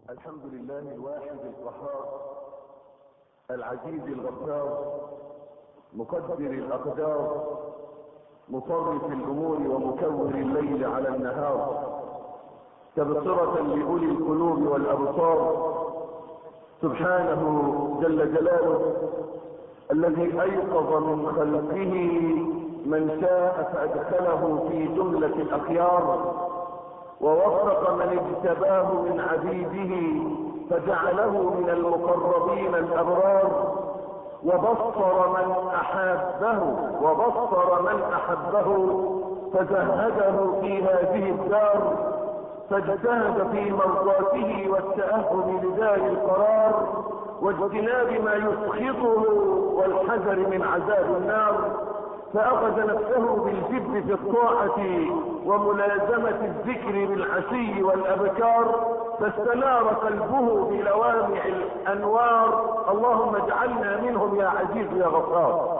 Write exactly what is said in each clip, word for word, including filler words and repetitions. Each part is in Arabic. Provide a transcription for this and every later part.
الحمد لله الواحد القهار العزيز الغفار مقدر الأقدار مصرف الأمور ومكور الليل على النهار تبصرة لأولي القلوب والأبصار سبحانه جل جلاله الذي أيقظ من خلقه من شاء فأدخله في جملة الأخيار ووفق من اجتباه من عبيده فجعله من المقربين الأبرار وبصر من أحبه وبصر من أحبه فزهده في هذه الدار فاجتهد في مرضاته والتأهب لدار القرار واجتناب ما يسخطه والحذر من عذاب النار فأخذ نفسه بالجد في الطاعة وملازمة الذكر بالعشي والأبكار فاستنار قلبه بلوامع الأنوار اللهم اجعلنا منهم يا عزيز يا غفار.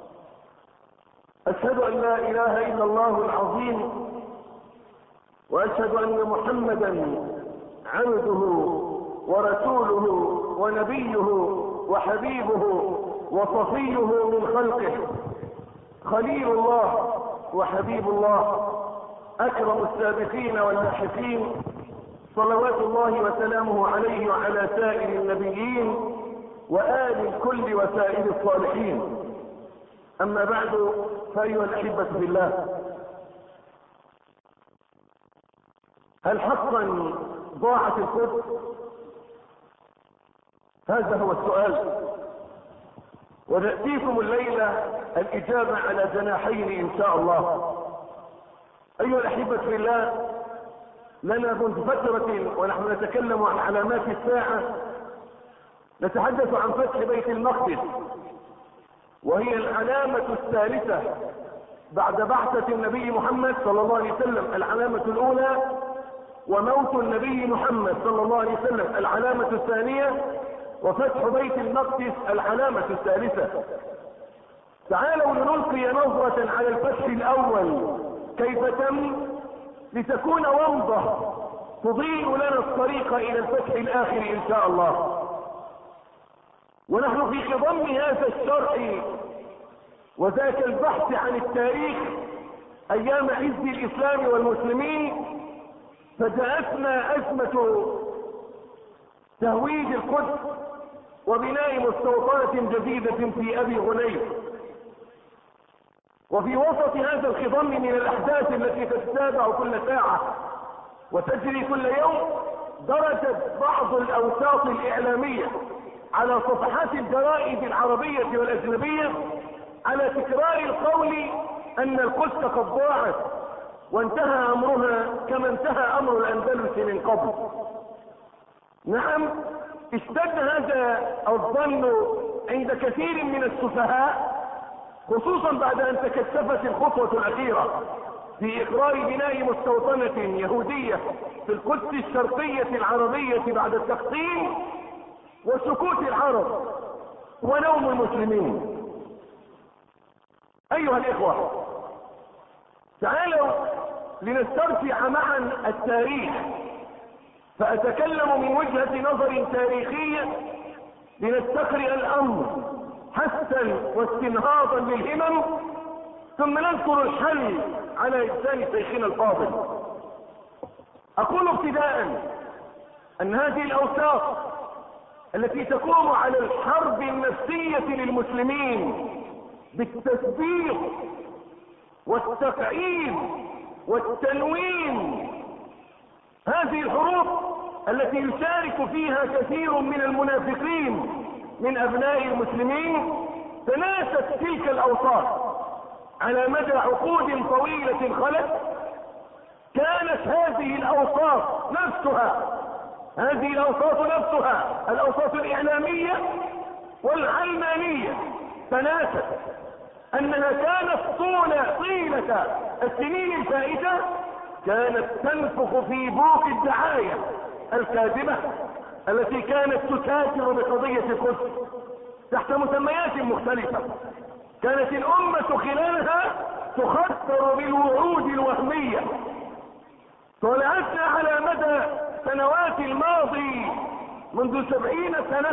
أشهد أن لا إله إلا الله العظيم وأشهد أن محمدا عبده ورسوله ونبيه وحبيبه وصفيه من خلقه خليل الله وحبيب الله أكرم السابقين واللاحقين صلوات الله وسلامه عليه وعلى سائر النبيين وآل الكل وسائر الصالحين. أما بعد فأيها الأحبة في الله، هل حقا ضاعت القدس؟ هذا هو السؤال، ونأتيكم الليلة الإجابة على جناحين إن شاء الله. أيها الأحبة في الله، لنا منذ فترة ونحن نتكلم عن علامات الساعة نتحدث عن فتح بيت المقدس، وهي العلامة الثالثة بعد بعثة النبي محمد صلى الله عليه وسلم. العلامة الأولى وموت النبي محمد صلى الله عليه وسلم، العلامة الثانية وفتح بيت المقدس العلامة الثالثة. تعالوا لنلقي نظرة على الفتح الأول كيف تم لتكون ومضة تضيء لنا الطريق إلى الفتح الآخر إن شاء الله. ونحن في خضم هذا الشرح وذاك البحث عن التاريخ أيام عز الإسلام والمسلمين فجاءتنا أزمة تهويد القدس وبناء مستوطنة جديدة في أبي غنيم. وفي وسط هذا الخضم من الأحداث التي تتتابع كل ساعة وتجري كل يوم درجت بعض الأوساط الإعلامية على صفحات الجرائد العربية والأجنبية على تكرار القول أن القدس قد ضاعت وانتهى أمرها كما انتهى أمر الأندلس من قبل. نعم، اشتد هذا الظن عند كثير من السفهاء، خصوصا بعد أن تكثفت الخطوة الأخيرة في إقرار بناء مستوطنة يهودية في القدس الشرقية العربية بعد التقسيم وسكوت العرب ونوم المسلمين. أيها الإخوة، تعالوا لنسترجع معا التاريخ، فأتكلم من وجهة نظر تاريخية لنستقرئ الأمر حثا واستنهاضا للهمم، ثم نذكر الحل على لسان شيخنا الفاضل. أقول ابتداء أن هذه الأوساط التي تقوم على الحرب النفسية للمسلمين بالتثبيط والتقعيد والتنوين، هذه الحروب التي يشارك فيها كثير من المنافقين من أبناء المسلمين تناست تلك الأوساط على مدى عقود طويلة خلت. كانت هذه الأوساط نفسها هذه الأوساط نفسها الأوساط الإعلامية والعلمانية تناست أنها كانت طول طيلة السنين الفائتة كانت تنفخ في بوق الدعاية الكاذبة التي كانت تتاجر بقضية القدس تحت مسميات مختلفة. كانت الأمة خلالها تخدر بالوعود الوهمية. طلعتنا على مدى سنوات الماضي منذ سبعين سنة،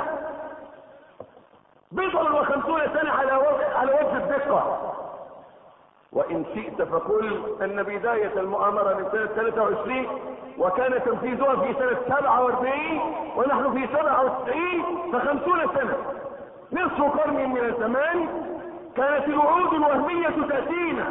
بضع وخمسون سنة على وجه على وجه الدقة. وإن شئت فقل أن بداية المؤامرة من سنة ثلاثة وعشرين وكان تنفيذها في سنة سبعة وأربعين ونحن في سبعة وتسعين، فخمسون سنة، نصف قرن من الزمان. كانت الوعود الوهمية تأتينا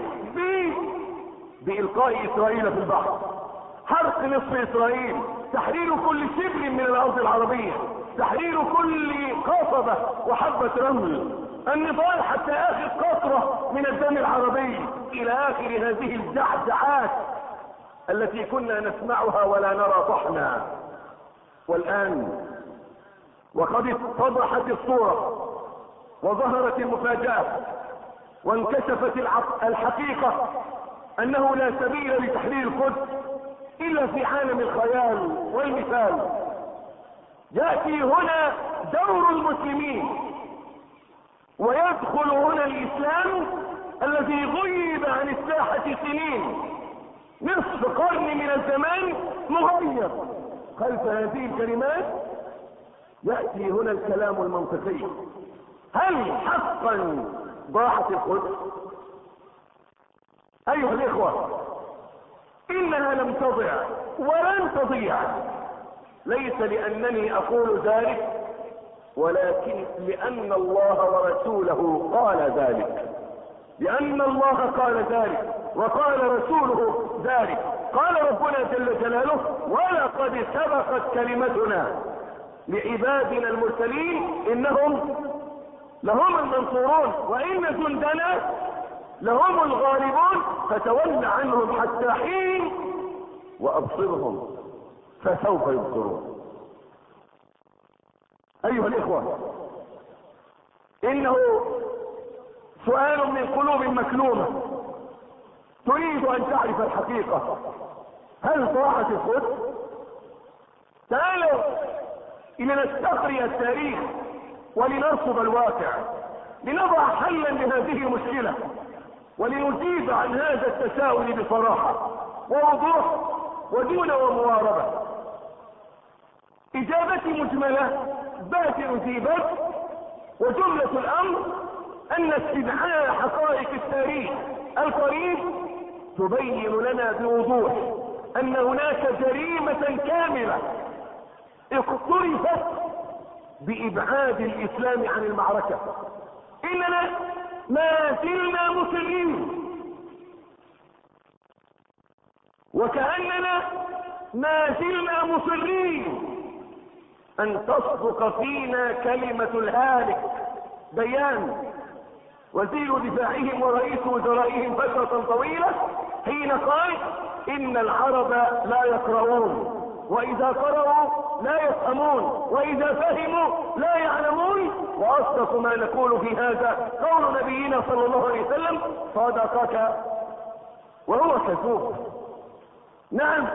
بإلقاء إسرائيل في البحر، حرق نصف إسرائيل، تحرير كل شبر من الأرض العربية، تحرير كل قصبة وحبة رمل، النضال حتى آخر قطرة من الدم العربي، إلى آخر هذه الزعزعات التي كنا نسمعها ولا نرى طحنا. والآن وقد اتضحت الصورة وظهرت المفاجأة وانكشفت الحقيقة أنه لا سبيل لتحرير القدس إلا في عالم الخيال والمثال. يأتي هنا دور المسلمين ويدخل هنا الإسلام الذي غيب عن الساحة سنين، نصف قرن من الزمان مغير. خلف هذه الكلمات يأتي هنا الكلام المنطقي: هل حقا ضاعت القدس؟ أيها الإخوة، إنها لم تضع ولن تضيع، ليس لأنني أقول ذلك، ولكن لأن الله ورسوله قال ذلك، لأن الله قال ذلك وقال رسوله ذلك. قال ربنا جل جلاله: ولقد سبقت كلمتنا لعبادنا المرسلين إنهم لهم المنصورون وإن جندنا لهم الغالبون فتول عنهم حتى حين وأبصرهم فسوف يبصرون. أيها الإخوة، إنه سؤال من قلوب مكلومة تريد أن تعرف الحقيقة: هل ضاعت القدس؟ تعالوا لنستقرئ التاريخ ولنرصد الواقع، لنضع حلا لهذه المشكلة، ولنجيب عن هذا التساؤل بصراحة ووضوح ودون ومواربة. إجابتي مجملة باتر في بات، وجملة الأمر أن استدعاء حقائق التاريخ القريب تبين لنا بوضوح أن هناك جريمة كاملة اقترفت بإبعاد الإسلام عن المعركة. إننا ما زلنا مسلمين، وكأننا ما زلنا مصرين أن تصدق فينا كلمة الهالك بيان وزير دفاعهم ورئيس وزرائهم فترة طويلة حين قال: إن العرب لا يقرؤون، وإذا قرأوا لا يفهمون، وإذا فهموا لا يعلمون. وأصدق ما نقول في هذا قول نبينا صلى الله عليه وسلم: صدقك وهو كذوب. نعم،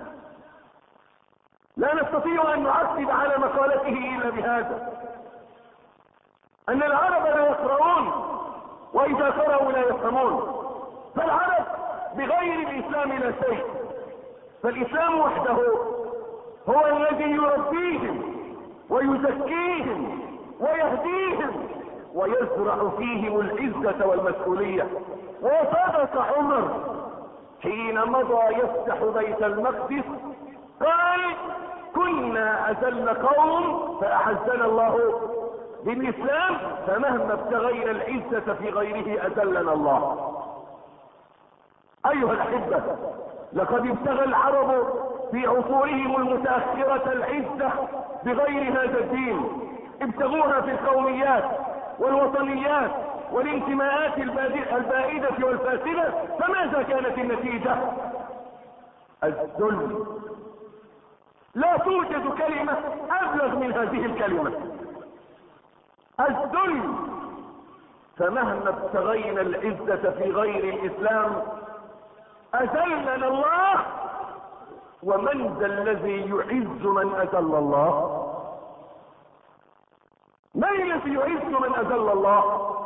لا نستطيع أن نعقب على مقالته إلا بهذا، أن العرب لا يقرؤون وإذا قرأوا لا يفهمون. فالعرب بغير الإسلام لا شيء، فالإسلام وحده هو الذي يربيهم ويزكيهم ويهديهم ويزرع فيهم العزة والمسؤولية. وصدق عمر حين مضى يفتح بيت المقدس قال: كنا أذل قوم فأعزنا الله بالإسلام، فمهما ابتغينا العزة في غيره أذلنا الله. أيها الأحبة، لقد ابتغى العرب في عصورهم المتأخرة العزة بغير هذا الدين، ابتغوها في القوميات والوطنيات والانتماءات البائدة والفاسدة. فماذا كانت النتيجة؟ الذل. لا توجد كلمة أبلغ من هذه الكلمة، الذل. فمهما ابتغينا العزة في غير الإسلام أذلنا الله. ومن ذا الذي يعز من أذل الله؟ من الذي يعز من أذل الله؟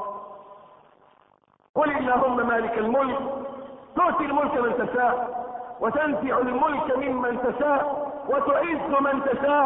قل اللهم مالك الملك تؤتي الملك من تشاء وتنزع الملك ممن تشاء وتعز من تشاء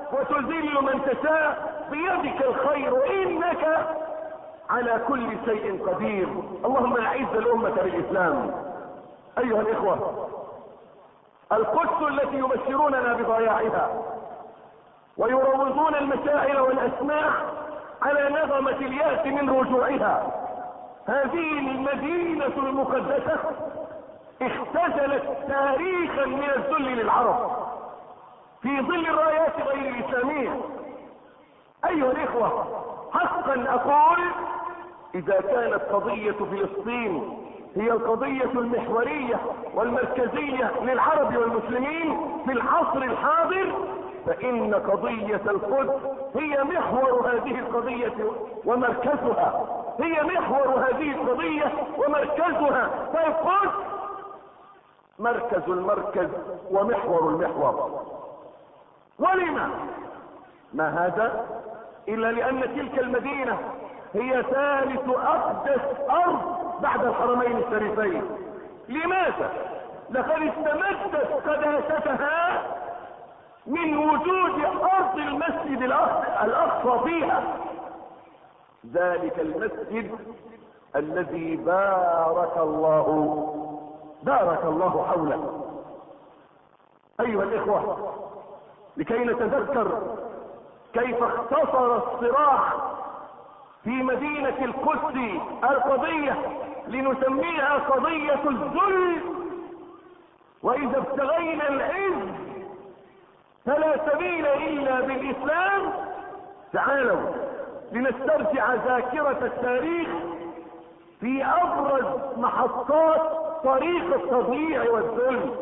وتذل من تشاء، بيدك الخير انك على كل شيء قدير. اللهم اعز الامة بالاسلام. ايها الاخوة، القدس التي يبشروننا بضياعها ويروضون المشاعر والاسماع على نغمة اليأس من رجوعها، هذه المدينة المقدسة اختزلت تاريخا من الذل للعرب في ظل الرايات غير الاسلامية. ايها الاخوة، حقا اقول اذا كانت قضية فلسطين هي القضية المحورية والمركزية للعرب والمسلمين في العصر الحاضر، فإن قضية القدس هي محور هذه القضية ومركزها، هي محور هذه القضية ومركزها، فالقدس مركز المركز ومحور المحور. ولما؟ ما هذا إلا لأن تلك المدينة هي ثالث أقدس أرض بعد الحرمين الشريفين. لماذا؟ لقد استمدت قداستها من وجود أرض المسجد الأقصى فيها، ذلك المسجد الذي بارك الله بارك الله حوله. أيها الإخوة، لكي نتذكر كيف اختصر الصراع في مدينة القدس القضية لنسميها قضية الذل، وإذا ابتغينا العز فلا سبيل إلا بالإسلام، تعالوا لنسترجع ذاكرة التاريخ في أبرز محطات طريق التضييع والذل.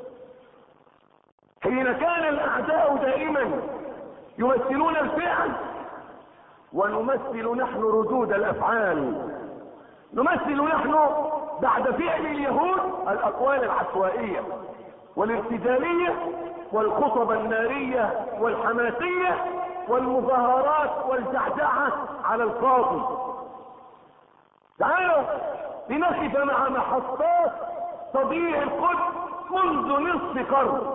حين كان الأعداء دائما يمثلون الفعل ونمثل نحن ردود الأفعال، نمثل نحن بعد فعل اليهود الأقوال العشوائية والارتجالية والخطب النارية والحماسية والمظاهرات والزعزعة على القاضي. تعالوا لنقف مع محطات تضييع القدس منذ نصف قرن.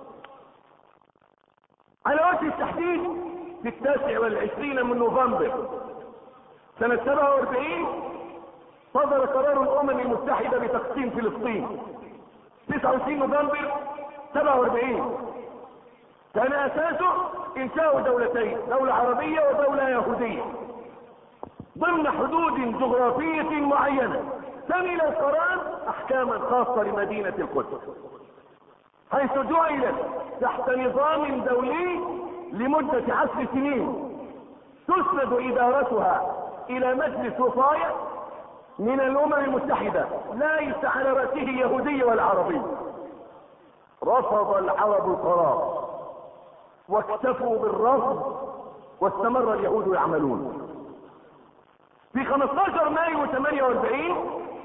على وجه التحديد في التاسع والعشرين من نوفمبر سنة سبعة واربعين صدر قرار الأمم المتحدة بتقسيم فلسطين. تسعة وعشرين نوفمبر سبعة واربعين كان أساسه إنشاء دولتين، دولة عربية ودولة يهودية ضمن حدود جغرافية معينة. شمل القرار أحكاما خاصة لمدينة القدس، حيث جعلت تحت نظام دولي لمدة عشر سنين تسند إدارتها إلى مجلس وصاية من الأمم المتحدة ليس على رأسه يهودي ولا عربي. رفض العرب القرار واكتفوا بالرفض واستمر اليهود يعملون. في خمسة عشر مايو ثمانية واربعين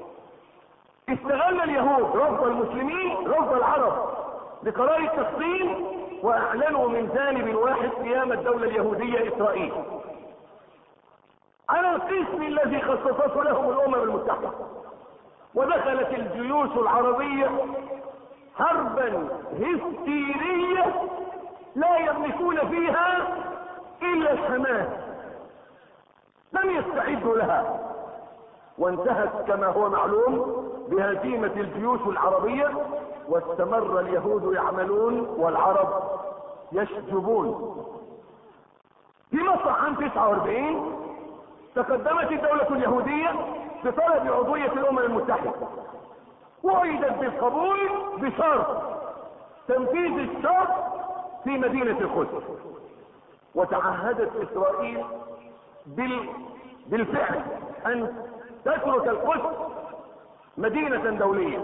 استغل اليهود رفض المسلمين رفض العرب لقرار التقسيم، واعلنوا من جانب واحد قيام الدولة اليهودية اسرائيل على القسم الذي خصصته لهم الامم المتحدة. ودخلت الجيوش العربية حربا هستيرية لا يملكون فيها الا الحماس، لم يستعدوا لها، وانتهت كما هو معلوم بهزيمة الجيوش العربية، واستمر اليهود يعملون والعرب يشجبون. في مصر عام تسعة واربعين تقدمت الدولة اليهودية بطلب عضوية الأمم المتحدة، وعدت بالقبول بشرط تنفيذ الشرط في مدينة القدس. وتعهدت إسرائيل بال... بالفعل أن تترك القدس مدينة دولية.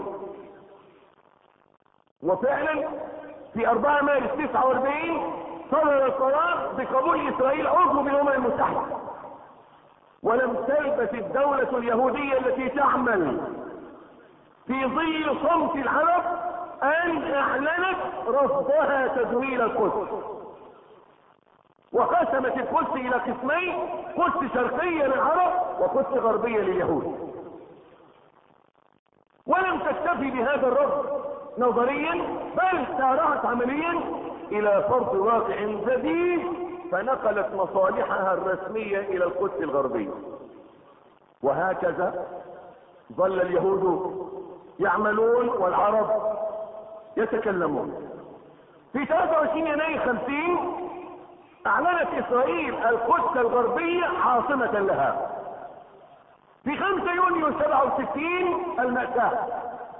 وفعلا في أربعة مارس تسعة واربعين صدر القرار بقبول إسرائيل عضو بالأمم المتحدة. ولم تلبث الدولة اليهودية التي تعمل في ظل صمت العرب أن أعلنت رفضها تدويل القدس، وقسمت القدس إلى قسمين: قدس شرقية للعرب وقدس غربية لليهود. ولم تكتفي بهذا الرفض نظريا، بل سارعت عمليا الى فرض واقع جديد، فنقلت مصالحها الرسمية الى القدس الغربية. وهكذا ظل اليهود يعملون والعرب يتكلمون. في ثلاثة وعشرين يناير خمسين اعلنت اسرائيل القدس الغربية عاصمة لها. في خمسة يونيو سبعة وستين المأساة،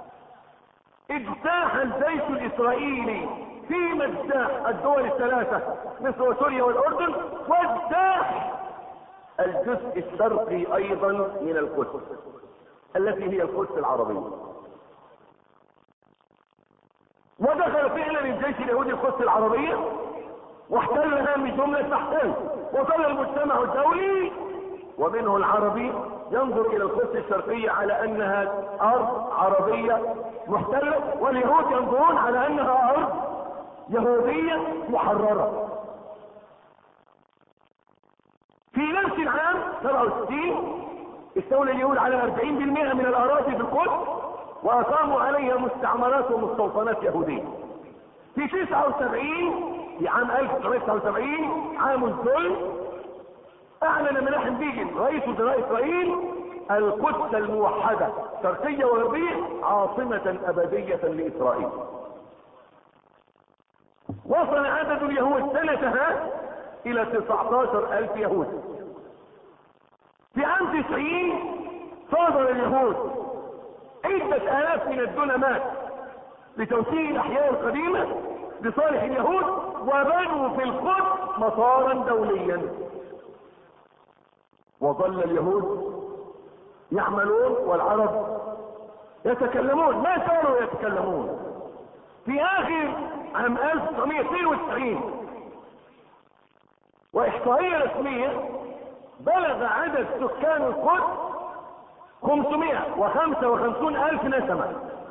اجتاح الجيش الاسرائيلي في مجتاح الدول الثلاثة مصر وسوريا والاردن، واجتاح الجزء الشرقي ايضا من القدس التي هي القدس العربية. ودخل فعلا الجيش اليهودي القدس العربية واحتلها من جملة تحتل، وظل المجتمع الدولي ومنه العربي ينظر الى القدس الشرقية على انها ارض عربية محتلة، واليهود ينظرون على انها ارض يهودية محررة. في نفس العام سبعة وستين استولى اليهود على أربعين بالمئة من الاراضي في القدس واقاموا عليها مستعمرات ومستوطنات يهودية. في تسعة وسبعين في عام ألف وتسعمائة وتسعة وسبعين عام الظلم، اعلن مناحم بيجن رئيس وزراء اسرائيل القدس الموحدة شرقية وغربية عاصمة ابدية لاسرائيل. وصل عدد اليهود سنتها الى تسعة عشر الف يهود. في عام تسعين صادر اليهود عدة الاف من الدنمات لتوسيع الاحياء القديمة لصالح اليهود، وبنوا في القدس مطارا دوليا. وظل اليهود يعملون والعرب يتكلمون. ما زالوا يتكلمون. في اخر عام ألف وتسعمائة واثنين وتسعين واحصائية رسمية بلغ عدد سكان القدس خمسمائة وخمسة وخمسين الف نسمة،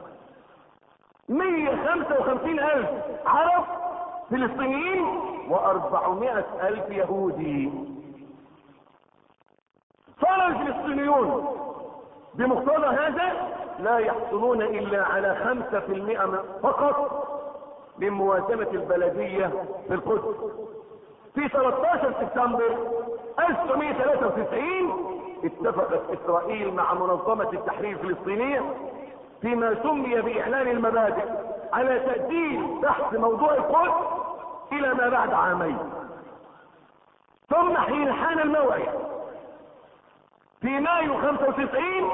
مئة وخمسة وخمسين الف عرب فلسطينيين واربعمائة الف يهودي. صار الفلسطينيون بمقتضى هذا لا يحصلون الا على خمسة في المئة فقط من موازنة البلدية في القدس. في ثلاثة عشر سبتمبر ألف وتسعمائة وثلاثة وتسعين اتفقت اسرائيل مع منظمة التحرير الفلسطينية فيما سمي باعلان المبادئ على تأجيل بحث موضوع القدس الى ما بعد عامين. ثم حين حان الموعد في مايو خمسة وتسعين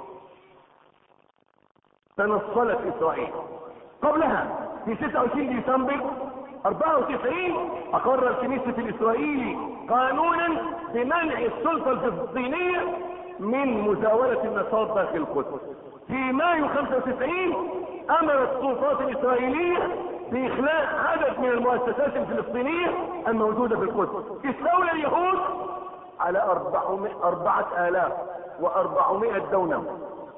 تنصلت اسرائيل. قبلها في ستة وعشرين ديسمبر أربعة وتسعين اقر الكنيسة الاسرائيلي قانونا بمنع السلطة الفلسطينية من مزاولة النشاط داخل القدس. في مايو خمسة وتسعين امرت السلطات الاسرائيلية باخلاء عدد من المؤسسات الفلسطينية الموجودة في القدس. استولى اليهود على أربعة آلاف وأربعمائة دونم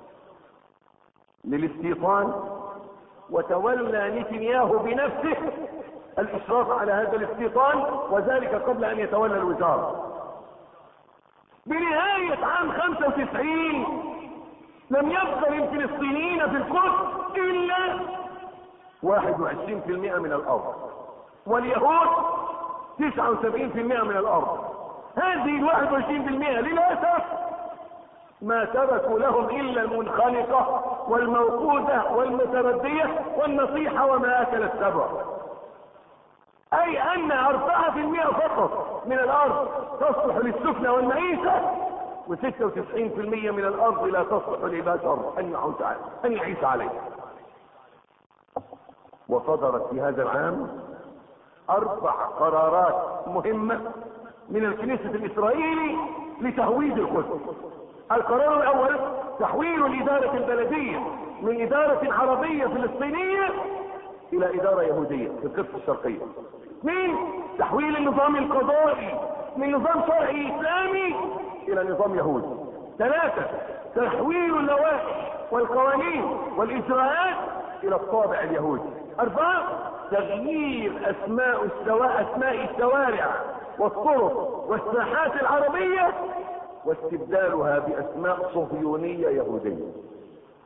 للاستيطان، وتولى نتنياهو بنفسه الاشراف على هذا الاستيطان، وذلك قبل ان يتولى الوزارة. بنهاية عام خمسة وتسعين لم يبقى للفلسطينيين في القدس الا واحد وعشرين بالمئة من الارض، واليهود تسعة وسبعين بالمئة من الارض. هذه الواحد وعشرين بالمئة للأسف ما تركوا لهم الا المنخنقة والموقوذة والمتردية والنصيحة وما اكل السبع، اي ان أربعة بالمئة فقط من الارض تصلح للسكنة والمعيشة، وستة وتسعين بالمئة من الارض لا تصلح لبشر ان يعيش ان يعيش عليه. وصدرت في هذا العام اربع قرارات مهمة من الكنيسة الاسرائيلي لتهويد القدس. القرار الاول تحويل الادارة البلدية من ادارة عربية فلسطينية الى ادارة يهودية في القدس الشرقية. اثنين تحويل النظام القضائي من نظام شرعي اسلامي الى نظام يهودي. ثلاثة تحويل اللوائح والقوانين والاجراءات الى الطابع اليهودي. اربعة تغيير اسماء السواء اسماء الشوارع والطرق والساحات العربية واستبدالها باسماء صهيونية يهودية.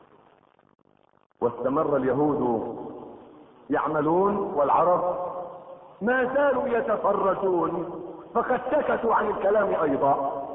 واستمر اليهود يعملون والعرب ما زالوا يتفرجون فقد سكتوا عن الكلام ايضا.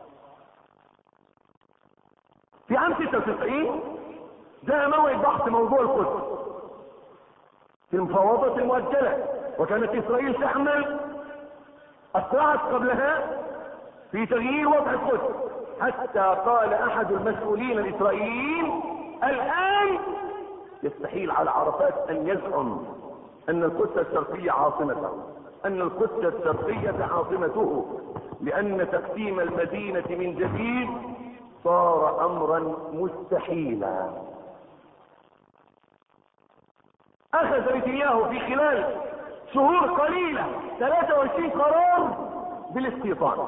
في عام ستة وتسعين جاء موعد بحث موضوع القدس في المفاوضات المؤجلة، وكانت اسرائيل تعمل اسرعت قبلها في تغيير وضع القدس، حتى قال احد المسؤولين الاسرائيليين الان يستحيل على عرفات ان يزعم ان القدس الشرقية عاصمته، ان القدس الشرقية عاصمته، لان تقسيم المدينة من جديد صار امرا مستحيلا. اخذ نتنياهو في خلال شهور قليلة ثلاثة وعشرين قرار بالاستيطان.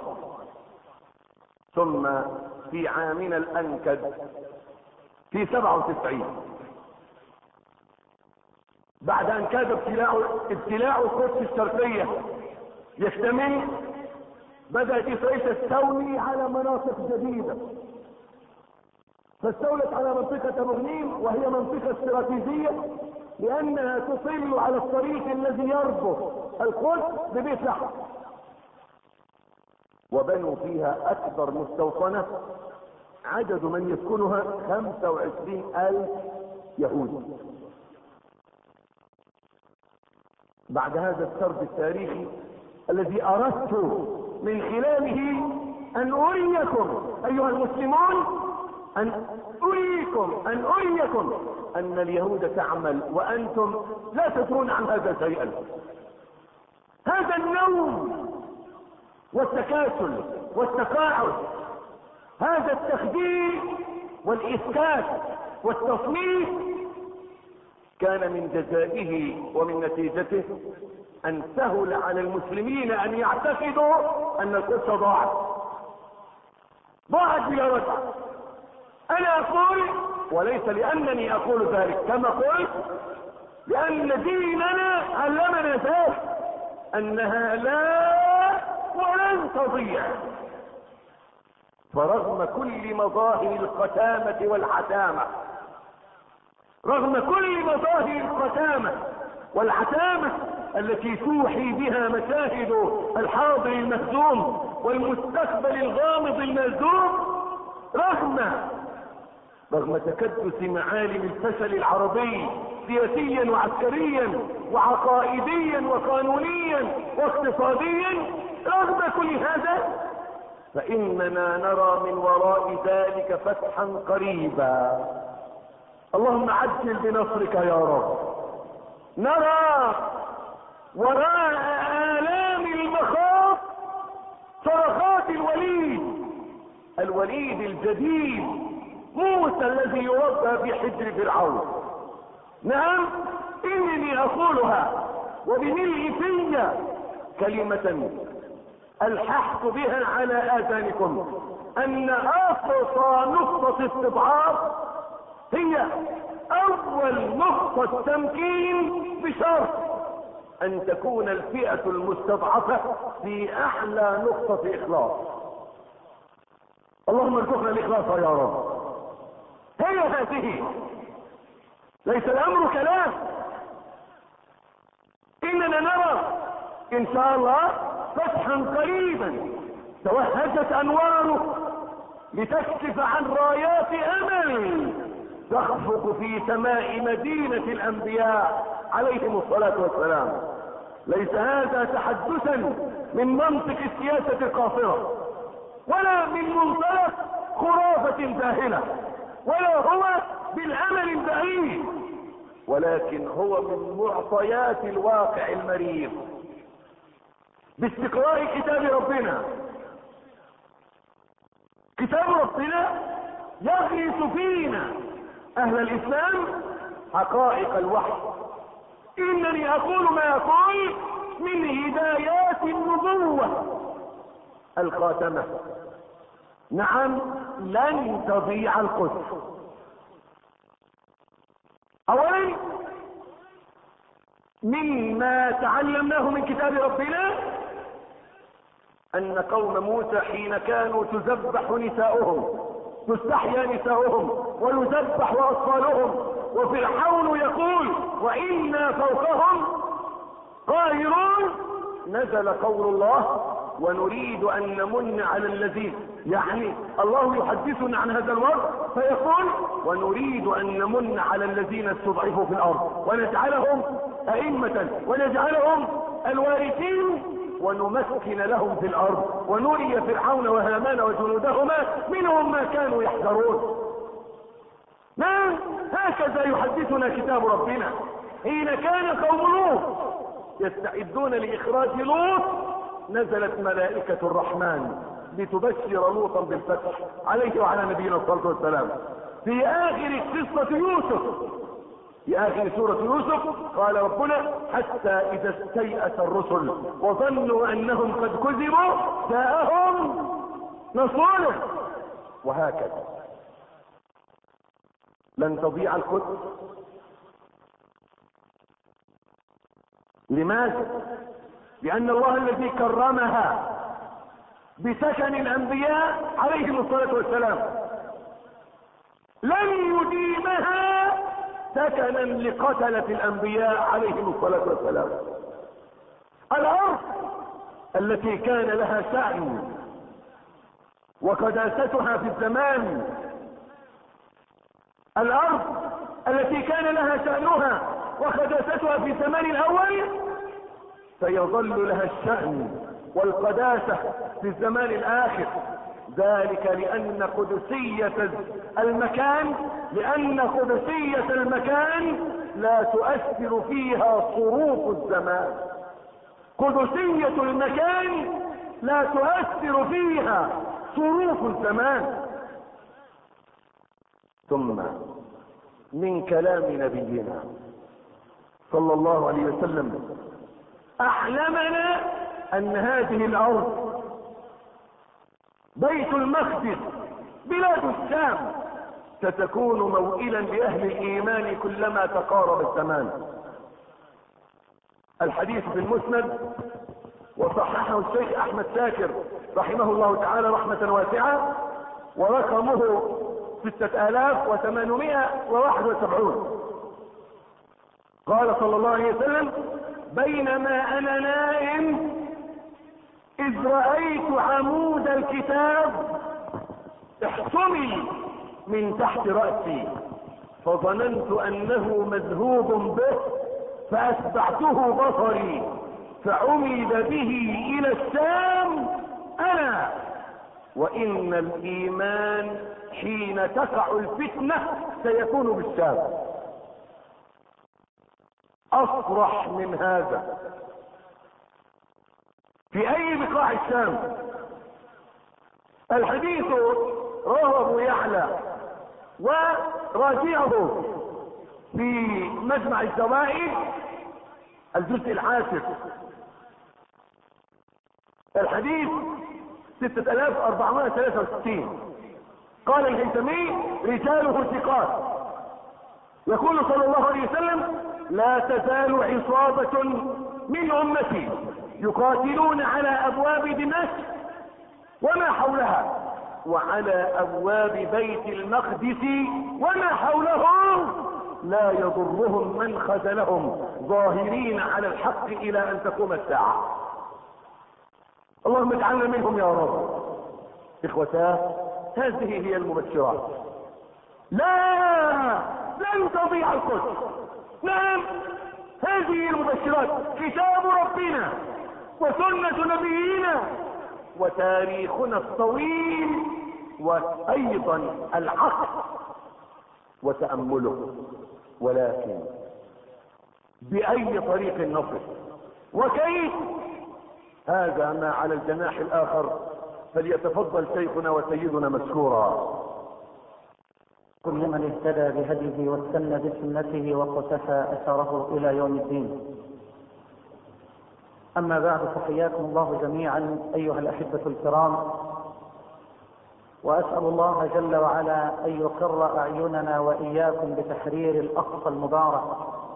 ثم في عامنا الانكد في سبعة وتسعين بعد ان كاد ابتلاع ابتلاع القدس الشرقية يشتمل، بدأت اسرائيل تستولي على مناطق جديدة، فاستولت على منطقة مغنيم وهي منطقة استراتيجية لانها تطل على الطريق الذي يربط القدس ببيت لحم، وبنوا فيها اكبر مستوطنة عدد من يسكنها خمسة وعشرين الف يهودي. بعد هذا السرد التاريخي الذي اردت من خلاله ان اريكم ايها المسلمون ان اريكم ان اريكم ان اليهود تعمل وانتم لا تدرون عن هذا شيئا. هذا النوم والتكاسل والتقاعد، هذا التخديع والاسكات والتصميم كان من جزائه ومن نتيجته ان سهل على المسلمين ان يعتقدوا ان القدس ضاعت ضاعت بلا رجعة. انا اقول، وليس لانني اقول ذلك كما قلت، لان ديننا علمنا ذلك انها لا ولن تضيع. فرغم كل مظاهر القتامة والعتامة، رغم كل مظاهر القتامة والعتامة التي توحي بها مشاهد الحاضر المهزوم والمستقبل الغامض المهزوم، رغم رغم تكدس معالم الفشل العربي سياسيا وعسكريا وعقائديا وقانونيا واقتصاديا، رغم كل هذا فإننا نرى من وراء ذلك فتحا قريبا. اللهم عجل بنصرك يا رب. نرى وراء آلام المخاض صرخات الوليد الوليد الجديد، موسى الذي يربى في حجر فرعون. نعم، إنني أقولها وبملء في كلمة ألححت بها على آذانكم أن أقصى نقطة استضعاف هي أول نقطة تمكين، بشرط أن تكون الفئة المستضعفة في أعلى نقطة إخلاص. اللهم ارزقنا الإخلاص يا رب. هي هذه، ليس الأمر كلام. إننا نرى إن شاء الله فتحا قريبا توهجت أنواره لتكشف عن رايات أمل تخفق في سماء مدينة الأنبياء عليهم الصلاة والسلام. ليس هذا تحدثا من منطق السياسة القاصرة، ولا من منطلق خرافة ذاهلة، ولا هو بالأمل البعيد، ولكن هو من معطيات الواقع المرير. باستقراء كتاب ربنا، كتاب ربنا يغرس فينا أهل الإسلام حقائق الوحي. إنني أقول ما أقول من هدايات النبوة الخاتمة. نعم، لن تضيع القدس. أولا، مما تعلمناه من كتاب ربنا أن قوم موسى حين كانوا تذبح نساؤهم، تستحيا نساؤهم ويذبح أطفالهم، وفرعون يقول وإنا فوقهم قاهرون نزل قول الله ونريد ان نمن على الذين، يعني الله يحدثنا عن هذا الوضع فيقول ونريد ان نمن على الذين استضعفوا في الارض ونجعلهم ائمة ونجعلهم الوارثين ونمكن لهم في الارض ونري فرعون وهامان وجنودهما منهم ما كانوا يحذرون. نعم، هكذا يحدثنا كتاب ربنا. حين كان قوم لوط يستعدون لاخراج لوط نزلت ملائكة الرحمن لتبشر لوطا بالفتح عليه وعلى نبينا الصلاة والسلام. في اخر قصة يوسف، في اخر سورة يوسف قال ربنا حتى اذا استيأس الرسل وظنوا انهم قد كذبوا جاءهم نصرنا. وهكذا لن تضيع الكتب. لماذا؟ لان الله الذي كرمها بسكن الانبياء عليهم الصلاة والسلام لن يديمها سكنا لقتلة الانبياء عليهم الصلاة والسلام. الارض التي كان لها شأن وقداستها في الزمان، الارض التي كان لها شأنها وقداستها في الزمان الاول سيظل لها الشأن والقداسة في الزمان الاخر. ذلك لان قدسية المكان لان قدسية المكان لا تؤثر فيها صروف الزمان. قدسية المكان لا تؤثر فيها صروف الزمان. ثم من كلام نبينا صلى الله عليه وسلم اعلمنا ان هذه الارض بيت المقدس بلاد الشام ستكون موئلا لاهل الايمان كلما تقارب الزمان. الحديث في المسند وصححه الشيخ احمد شاكر رحمه الله تعالى رحمة واسعة ورقمه ستة الاف وثمانمائة وواحد وسبعون. قال صلى الله عليه وسلم بينما انا نائم اذ رأيت عمود الكتاب احتمل من تحت رأسي فظننت انه مذهوب به فاتبعته بصري فعمد به الى الشام انا وان الايمان حين تقع الفتنة سيكون بالشام. اصرح من هذا في اي بقاع الشام؟ الحديث رواه ابو يعلى وراجعه في مجمع الزوائد الجزء العاشر. الحديث ستة الاف اربعمائة وثلاثة وستين. قال الهيثمي رجاله ثقات. يقول صلى الله عليه وسلم لا تزال عصابة من امتي يقاتلون على ابواب دمشق وما حولها وعلى ابواب بيت المقدس وما حوله لا يضرهم من خذلهم ظاهرين على الحق الى ان تقوم الساعة. اللهم اجعلنا منهم يا رب. اخوتاه هذه هي المبشرات. لا لن تضيع القدس. نعم هذه المبشرات كتاب ربنا وسنة نبينا وتاريخنا الطويل وايضا العقل وتأمله. ولكن بأي طريق نصل وكيف؟ هذا ما على الجناح الآخر فليتفضل شيخنا وسيدنا مشكورا. كل من اهتدى بهديه واستنى بسنته وقتفى أثره إلى يوم الدين. أما بعد فحياكم الله جميعا أيها الأحبة الكرام، وأسأل الله جل وعلا أن يقر أعيننا وإياكم بتحرير الأقصى المبارك،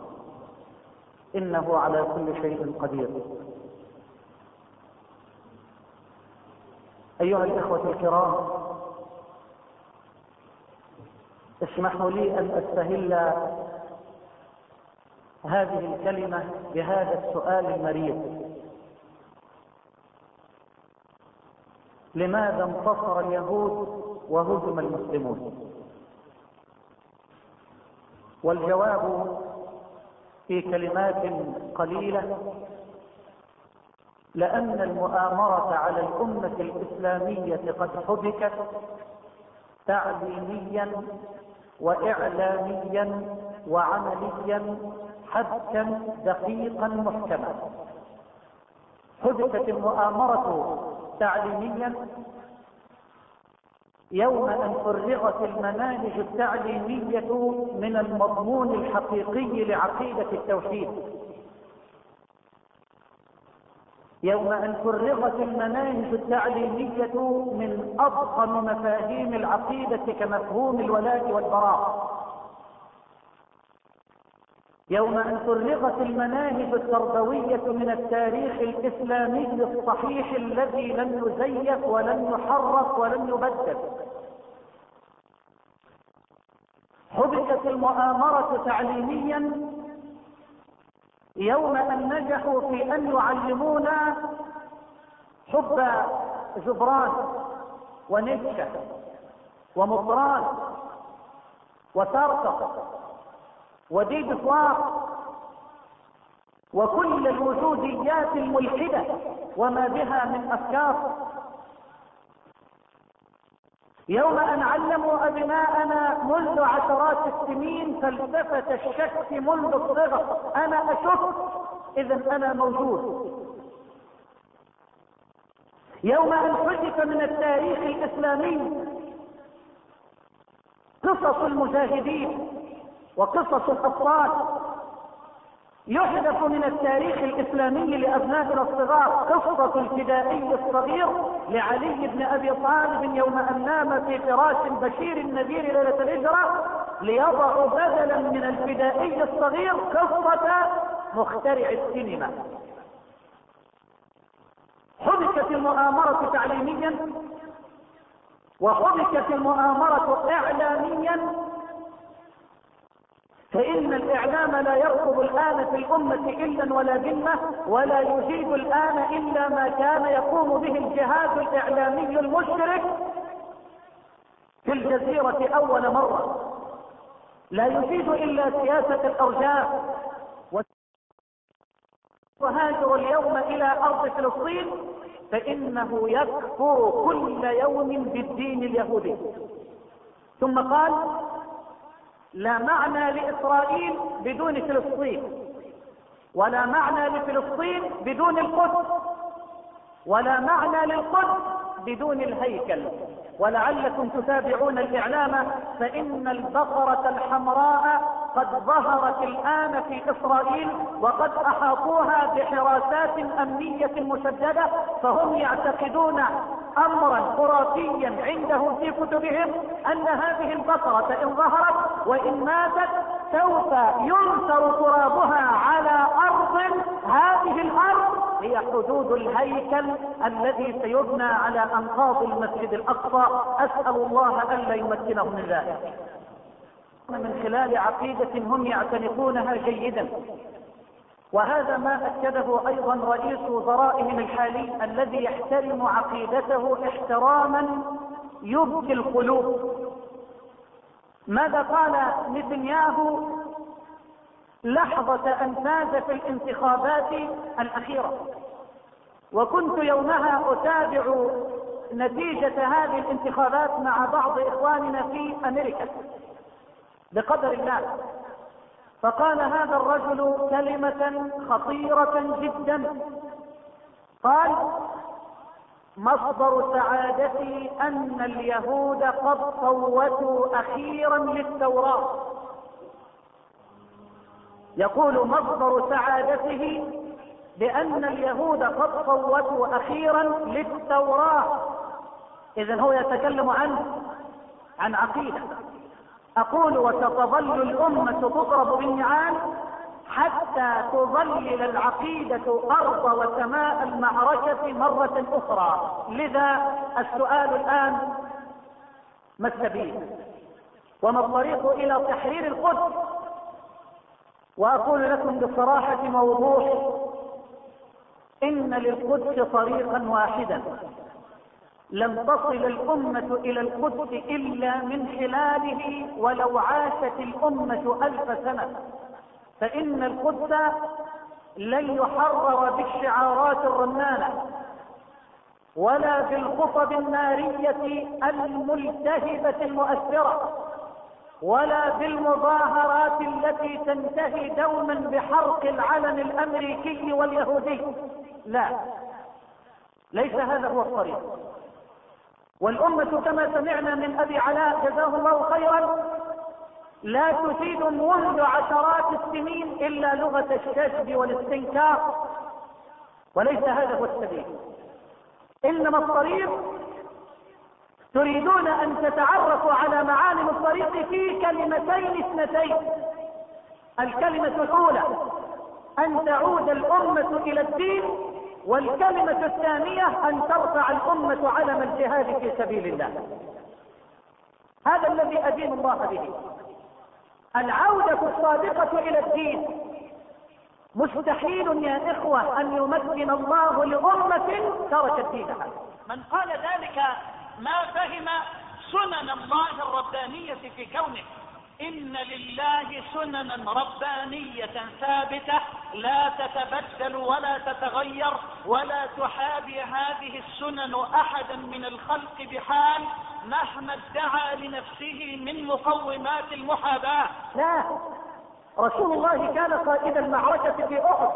إنه على كل شيء قدير. أيها الإخوة الكرام، اسمحوا لي أن أستهل هذه الكلمة بهذا السؤال المريض: لماذا انتصر اليهود وهزم المسلمون؟ والجواب في كلمات قليلة: لأن المؤامرة على الأمة الإسلامية قد حبكت تعليميا وإعلاميا وعمليا حبكا دقيقا محكما. حبكت المؤامرة تعليميا يوم أن فرغت المناهج التعليمية من المضمون الحقيقي لعقيدة التوحيد، يوم أن فرغت المناهج التعليمية من أضخم مفاهيم العقيدة كمفهوم الولاء والبراء، يوم أن فرغت المناهج التربوية من التاريخ الإسلامي الصحيح الذي لم يزيف ولم يحرف ولم يبدل. حبكت المؤامرة تعليميا يوم أن نجحوا في أن يعلمونا حب جبران ونيتشه ومطران وسارتر وديد فوار وكل الوجوديات الملحدة وما بها من أفكار. يوم أن علموا أبناءنا منذ عشرات السنين فلسفة الشك منذ الصغر: أنا أشك إذن أنا موجود. يوم أن حذف من التاريخ الإسلامي قصص المجاهدين وقصص الأبطال، يحذف من التاريخ الإسلامي لأبنائنا الصغار قصة الفدائي الصغير لعلي بن أبي طالب يوم أن نام في فراش بشير النذير ليلة الهجرة ليضع بدلا من الفدائي الصغير قصة مخترع السينما. حبكت المؤامرة تعليميا وحبكت المؤامرة إعلاميا، فإن الإعلام لا يركض الآن في الأمة إلا ولا ذمة، ولا يجيد الآن إلا ما كان يقوم به الجهاز الإعلامي المشرك في الجزيرة أول مرة. لا يجيد إلا سياسة الأرجاف. وهاجر اليوم إلى أرض فلسطين فإنه يكفر كل يوم بالدين اليهودي. ثم قال: لا معنى لإسرائيل بدون فلسطين، ولا معنى لفلسطين بدون القدس، ولا معنى للقدس بدون الهيكل. ولعلكم تتابعون الإعلام فإن البقرة الحمراء قد ظهرت الآن في إسرائيل وقد أحاطوها بحراسات أمنية مشددة، فهم يعتقدون أمرا خرافيا عندهم في كتبهم أن هذه البقرة إن ظهرت وإن ماتت سوف ينثر ترابها على أرض، هذه الأرض هي حدود الهيكل الذي سيبنى على أنقاض المسجد الأقصى. أسأل الله ألا يمكنه من ذلك من خلال عقيدة هم يعتنقونها جيدا. وهذا ما أكده أيضا رئيس وزرائهم الحالي الذي يحترم عقيدته احتراما يبكي القلوب. ماذا قال نتنياهو لحظة أن فاز في الانتخابات الأخيرة؟ وكنت يومها أتابع نتيجة هذه الانتخابات مع بعض إخواننا في أمريكا بقدر الله. فقال هذا الرجل كلمة خطيرة جدا، قال: مصدر سعادتي أن اليهود قد صوتوا أخيرا للتوراة. يقول مصدر سعادته بأن اليهود قد صوتوا أخيرا للتوراة. إذن هو يتكلم عن عن عقيدة. أقول: وستظل الأمة تضرب بالنعال حتى تظلل العقيدة أرض وسماء المعركة مرة أخرى. لذا السؤال الآن: ما السبيل وما الطريق إلى تحرير القدس؟ وأقول لكم بصراحة ووضوح إن للقدس طريقا واحدا لم تصل الأمة إلى القدس إلا من خلاله ولو عاشت الأمة ألف سنة، فإن القدس لن يحرر بالشعارات الرنانة ولا بالخطب النارية الملتهبة المؤثرة ولا بالمظاهرات التي تنتهي دوما بحرق العلم الأمريكي واليهودي. لا، ليس هذا هو الطريق. والأمة كما سمعنا من أبي علاء جزاه الله خيرا لا تفيد منذ عشرات السنين إلا لغة الشجب والاستنكار، وليس هذا هو السبيل. إنما الطريق تريدون أن تتعرفوا على معالم الطريق في كلمتين اثنتين. الكلمة الأولى أن تعود الأمة إلى الدين، والكلمة الثانية أن ترفع الأمة علم الجهاد في سبيل الله. هذا الذي أدين الله به. العودة الصادقة إلى الدين مستحيل يا إخوة أن يمكن الله لأمة تركت دينها. من قال ذلك ما فهم سنن الله الربانية في كونه. إن لله سننا ربانية ثابتة لا تتبدل ولا تتغير ولا تحابي هذه السنن أحدا من الخلق بحال مهما ادعى لنفسه من مقومات المحاباة. لا، رسول الله كان قائد المعركة في أحد،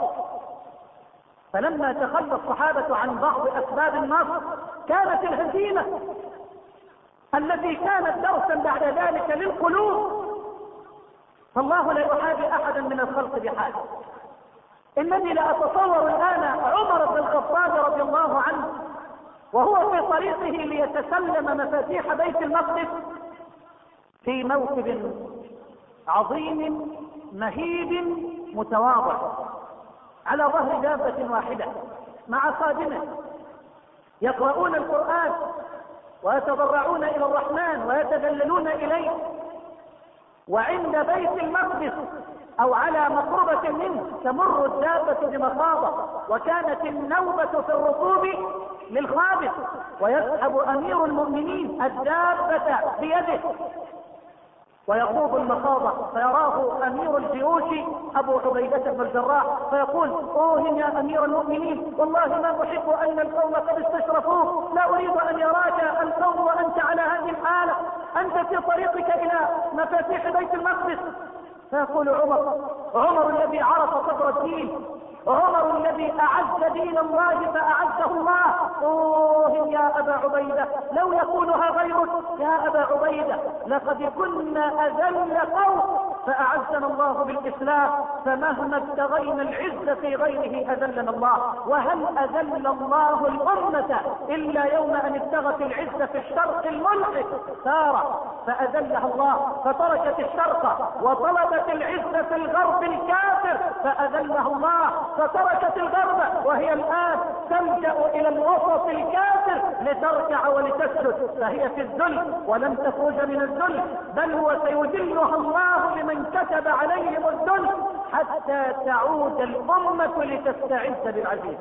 فلما تخلى الصحابة عن بعض أسباب النصر كانت الهزيمة التي كانت درسا بعد ذلك للقلوب. فالله لا يحابي أحدا من الخلق بحال. إنني لا أتصور الآن عمر بن الخطاب رضي الله عنه وهو في طريقه ليتسلم مفاتيح بيت المقدس في موكب عظيم مهيب متواضع على ظهر دابة واحدة مع خادمه يقرؤون القرآن ويتضرعون إلى الرحمن ويتذللون إليه، وعند بيت المقدس أو على مقربة منه تمر الدابة بمخاضة، وكانت النوبة في الركوب للخابس، ويسحب أمير المؤمنين الدابة بيده ويخوض المخاضة، فيراه أمير الجيوش أبو عبيدة بن الجراح فيقول: اوه يا أمير المؤمنين، والله ما أحب أن القوم قد استشرفوك، لا أريد أن يراك القوم وأنت على هذه الحالة، أنت في طريقك إلى مفاتيح بيت المقدس. فيقول عمر عمر الذي عرف قدر الدين، عمر الذي أعز دين الله فأعزه الله: اوه يا أبا عبيدة، لو يقولها غيرك يا أبا عبيدة لقد كنا أذل قوم فأعزنا الله بالإسلام، فمهما ابتغينا العز في غيره أذلنا الله. وهل أذل الله الأمة إلا يوم أن ابتغت العز في الشرق الملحد سار فأذلها الله، فتركت الشرق وطلبت العز في الغرب الكافر فأذلها الله، فتركت الغرب وهي الآن تلجأ إلى الوسط الكافر لتركع ولتسجد، فهي في الذل ولن تخرج من الذل، بل هو سيذلها الله لمن كتب عليهم الذل حتى تعود الأمة لتستعز بالعزيز.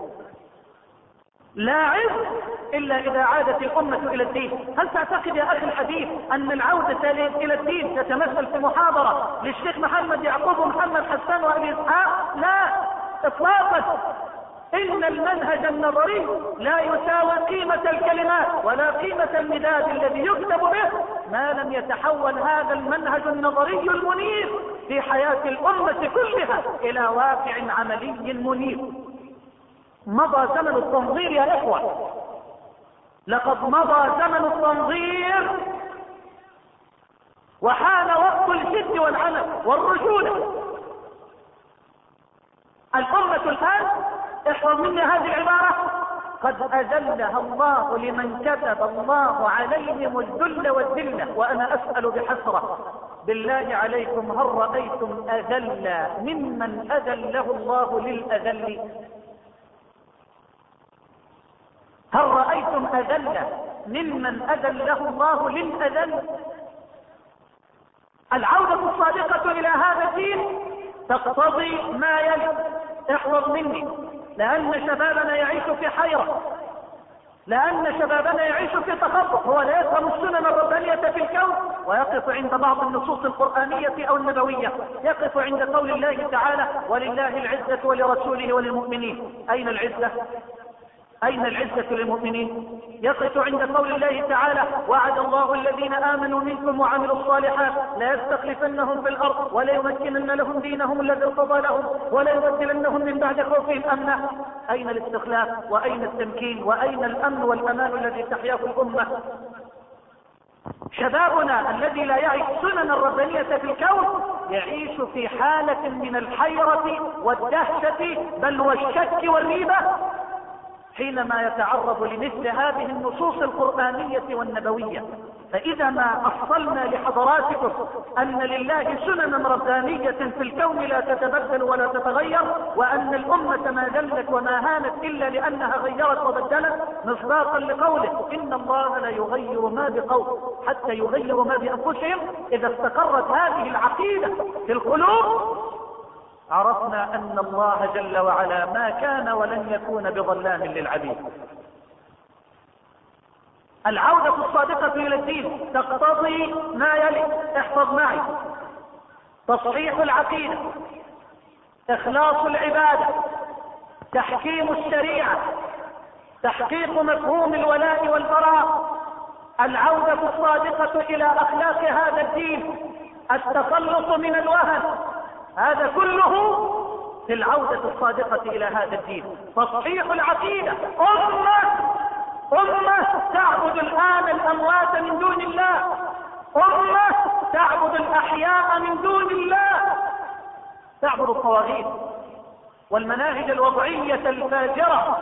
لا عز إلا إذا عادت الأمة إلى الدين. هل تعتقد يا أخي الحديث أن العودة إلى الدين تتمثل في محاضرة للشيخ محمد يعقوب ومحمد حسان وأبي إسحاق؟ لا إطلاقا. إن المنهج النظري لا يساوي قيمة الكلمات ولا قيمة المداد الذي يكتب به ما لم يتحول هذا المنهج النظري المنير في حياة الأمة كلها إلى واقع عملي منير. مضى زمن التنظير يا إخوة، لقد مضى زمن التنظير وحان وقت الجد والعمل والرجولة. الأمة الآن، احفظ مني هذه العبارة: قد أذلها الله لمن كتب الله عليهم الذل والذلة. وأنا أسأل بحسرة بالله عليكم، هل رأيتم أذل ممن أذله الله للأذل؟ هل رأيتم أذل ممن أذله الله للأذل؟ العودة الصادقة إلى هذا الدين تقتضي ما يلي. احفظ مني، لأن شبابنا يعيش في حيرة، لأن شبابنا يعيش في تخبط. هو لا يفهم السنن الربانية في الكون ويقف عند بعض النصوص القرآنية أو النبوية، يقف عند قول الله تعالى: ولله العزة ولرسوله وللمؤمنين. أين العزة؟ أين العزة للمؤمنين؟ يقف عند قول الله تعالى: وعد الله الذين آمنوا منكم وعملوا الصالحات لا يستخلفنهم في الأرض ولا يمكنن لهم دينهم الذي ارتضى لهم ولا يبدلنهم من بعد خوفهم أمنا. أين الاستخلاف وأين التمكين وأين الأمن والأمان الذي تحياه الأمة؟ شبابنا الذي لا يعي السنن الربانية في الكون يعيش في حالة من الحيرة والدهشة بل والشك والريبة حينما يتعرض لمثل هذه النصوص القرآنية والنبوية. فإذا ما أصلنا لحضراتكم أن لله سننا ربانية في الكون لا تتبدل ولا تتغير، وأن الأمة ما دلت وما هانت إلا لأنها غيرت وبدلت، مصداقا لقوله: إن الله لا يغير ما بقوم حتى يغيروا ما بأنفسهم. إذا استقرت هذه العقيدة في القلوب عرفنا أن الله جل وعلا ما كان ولن يكون بظلام للعبيد. العودة الصادقة إلى الدين تقتضي ما يلي. احفظ معي: تصحيح العقيدة، إخلاص العبادة، تحكيم الشريعة، تحقيق مفهوم الولاء والبراء، العودة الصادقة إلى أخلاق هذا الدين، التخلص من الوهن. هذا كله في العودة الصادقة إلى هذا الدين. تصحيح العقيدة. أمة أمة تعبد الآن الأموات من دون الله، أمة تعبد الأحياء من دون الله، تعبد الطواغيت والمناهج الوضعية الفاجرة.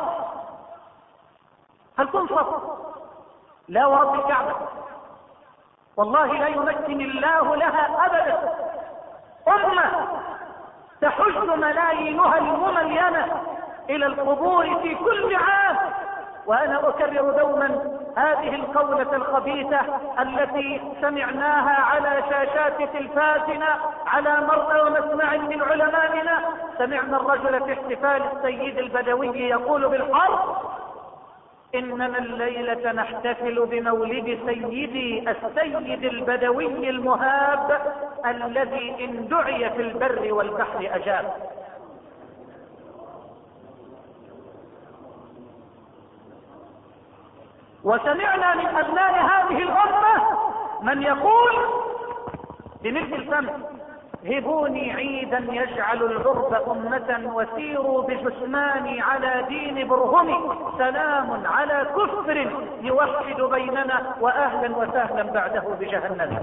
هل تنصف؟ لا ورب الكعبة، والله لا يمكن الله لها أبدا. أمة تحج ملايينها المملينة إلى القبور في كل عام، وأنا أكرر دوما هذه القولة الخبيثة التي سمعناها على شاشات تلفازنا على مرأى ومسمع من علمائنا. سمعنا الرجل في احتفال السيد البدوي يقول بالحرف: إننا الليلة نحتفل بمولد سيدي السيد البدوي المهاب الذي إن دعي في البر والبحر أجاب. وسمعنا من أبناء هذه الأمة من يقول بمثل الفم: هبوني عيدا يجعل العرب أمة وسيروا بجثماني على دين برهمي، سلام على كفر يوحد بيننا وأهلا وسهلا بعده بجهنم.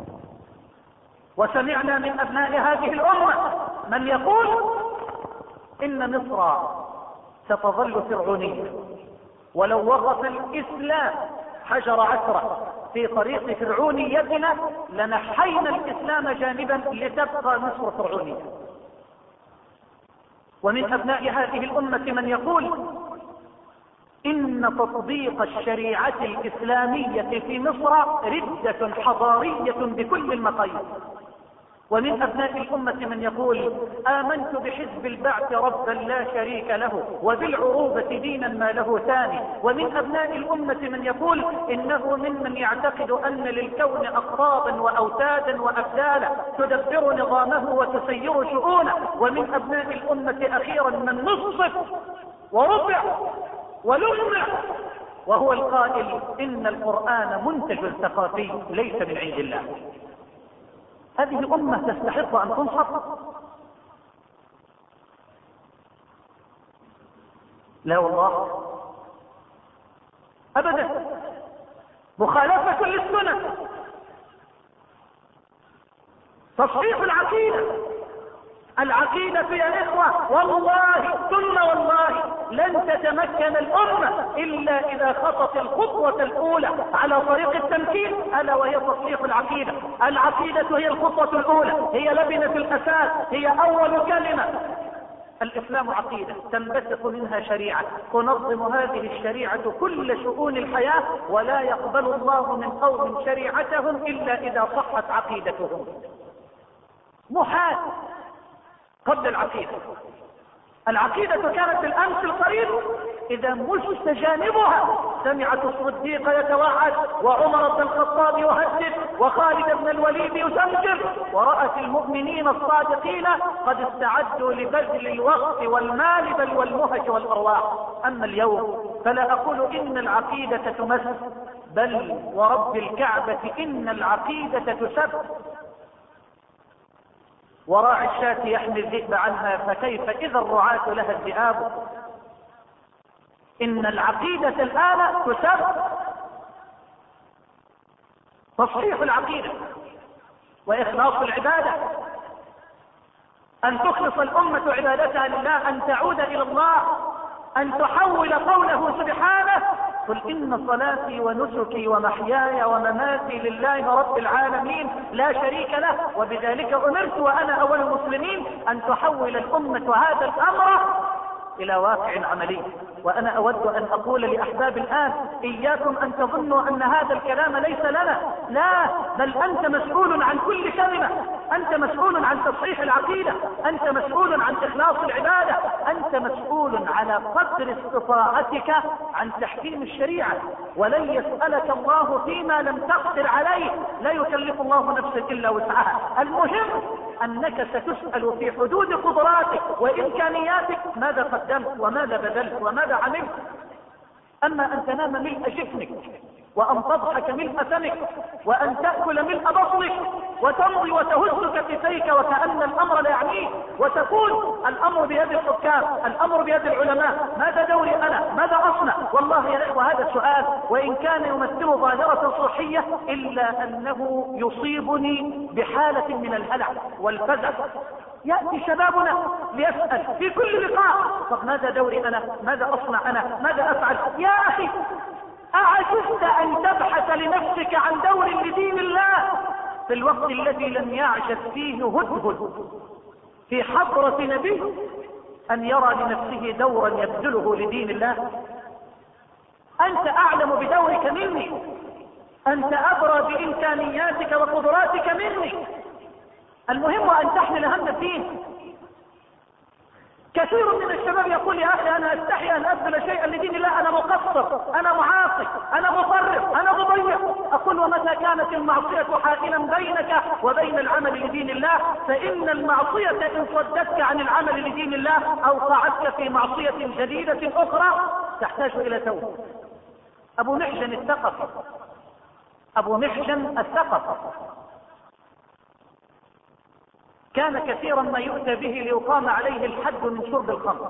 وسمعنا من أبناء هذه الأمة من يقول إن مصر ستظل فرعونية، ولو وقف الإسلام حجر عثرة في طريق فرعونيتنا لنحينا الإسلام جانبا لتبقى مصر فرعونية. ومن أبناء هذه الأمة من يقول إن تطبيق الشريعة الإسلامية في مصر ردة حضارية بكل المقاييس. ومن أبناء الأمة من يقول آمنت بحزب البعث ربا لا شريك له وبالعروبة دينا ما له ثاني. ومن أبناء الأمة من يقول إنه ممن يعتقد أن للكون أقطابا وأوتادا وأبدالا تدبر نظامه وتسير شؤونه. ومن أبناء الأمة أخيرا من نصف وربع ولمع وهو القائل إن القرآن منتج ثقافي ليس من عند الله. هذه الأمة تستحق أن تنصف؟ لا والله أبدا، مخالفة للسنة. تصحيح العقيدة. العقيدة يا إخوة والله ثم والله لن تتمكن الأمة إلا إذا خطت الخطوة الأولى على طريق التمكين، ألا وهي تصحيح العقيدة. العقيدة هي الخطوة الأولى، هي لبنة الأساس، هي أول كلمة. الإسلام عقيدة تنبثق منها شريعة تنظم هذه الشريعة كل شؤون الحياة، ولا يقبل الله من قوم شريعتهم إلا إذا صحت عقيدتهم. محال قبل العقيدة. العقيدة كانت بالأمس القريب إذا مشت جانبها سمعت الصديق يتوعد وعمر بن الخطاب يهدد وخالد بن الوليد يزمجر، ورأت المؤمنين الصادقين قد استعدوا لبذل الوقت والمال بل والمهج والأرواح. أما اليوم فلا أقول إن العقيدة تمس، بل ورب الكعبة إن العقيدة تسب. وراعي الشاة يحمي الذئب عنها، فكيف إذا الرعاة لها الذئاب. إن العقيدة الآن تسب. تصحيح العقيدة وإخلاص العبادة، أن تخلص الأمة عبادتها لله، أن تعود إلى الله، أن تحول قوله سبحانه قل إن صلاتي ونسكي ومحياي ومماتي لله رب العالمين لا شريك له وبذلك أمرت وأنا أول المسلمين. أن تحول الأمة هذا الأمر إلى واقع عملي. وأنا أود أن أقول لأحباب الآن إياكم أن تظنوا أن هذا الكلام ليس لنا، لا، بل أنت مسؤول عن كل كلمة، أنت مسؤول عن تصحيح العقيدة، أنت مسؤول عن إخلاص العبادة، أنت مسؤول على قدر استطاعتك عن تحكيم الشريعة. ولن يسألك الله فيما لم تقدر عليه، لا يكلف الله نفسا إلا وسعها. المهم أنك ستسأل في حدود قدراتك وإمكانياتك ماذا قدمت وماذا بذلت وماذا عملت. أما أن تنام ملء جفنك وأن تضحك ملء فمك وأن تأكل ملء بطنك وتمضي وتهز كتفيك وكأن الأمر لا يعنيك وتقول الأمر بيد الحكام، الأمر بيد العلماء، ماذا دوري أنا؟ ماذا أصنع؟ والله يا إخوة هذا السؤال وإن كان يمثل ظاهرة صحية إلا أنه يصيبني بحالة من الهلع والفزع. يأتي شبابنا ليسأل في كل لقاء طب ماذا دوري أنا؟ ماذا أصنع أنا؟ ماذا أفعل؟ يا أخي أعجزت أن تبحث لنفسك عن دور لدين الله في الوقت الذي لم يعجز فيه هدهد في حضرة نبي أن يرى لنفسه دورا يبذله لدين الله؟ أنت أعلم بدورك مني، أنت أبرى بإمكانياتك وقدراتك مني. المهم أن تحمل هم الدين. كثير من الشباب يقول يا أخي أنا أستحي أن أبذل شيئا لدين الله، أنا مقصر، أنا معاصي، أنا مفرط، أنا مضيع. أقول ومتى كانت المعصية حائلا بينك وبين العمل لدين الله فإن المعصية إن صدتك عن العمل لدين الله أوقعتك في معصية جديدة أخرى تحتاج إلى توبة. أبو محجن الثقفي أبو محجن الثقفي كان كثيرا ما يؤتى به ليقام عليه الحد من شرب الخمر،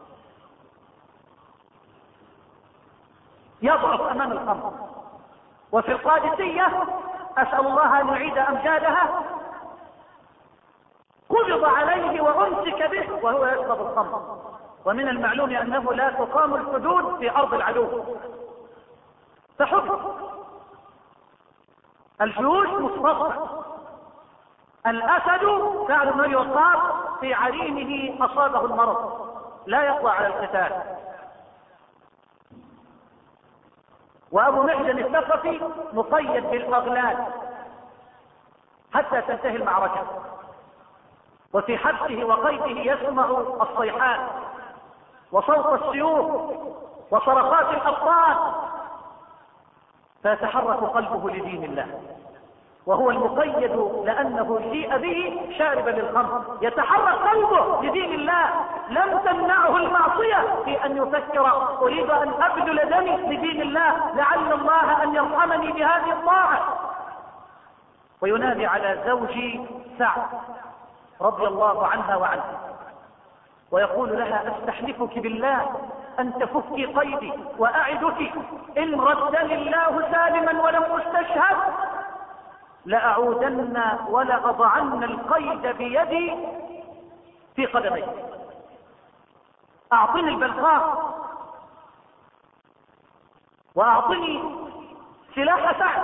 يضعف امام الخمر. وفي القادسية اسأل الله ان يعيد امجادها قبض عليه وامسك به وهو يشرب الخمر. ومن المعلوم انه لا تقام الحدود في ارض العدو، فحكم الجيوش مصطفى. الأسد سعد بن أبي وقاص في عرينه أصابه المرض لا يقوى على القتال، وأبو محجن الثقفي مقيد بالأغلال حتى تنتهي المعركة، وفي حبسه وقيده يسمع الصيحات وصوت السيوف وصرخات الأبطال فيتحرك قلبه لدين الله، وهو المقيد لأنه جيء به شاربا للخمر. يتحرك قلبه لدين الله، لم تمنعه المعصية في أن يفكر أريد أن أبذل دمي لدين الله لعل الله أن يرحمني بهذه الطاعة. وينادي على زوجي سعد رضي الله عنها وعنه ويقول لها أستحلفك بالله أن تفكي قيدي وأعدك إن ردني الله سالما ولم أستشهد لأعودن ولأضعن القيد بيدي في قدمي. أعطني البلقاء وأعطني سلاح سعد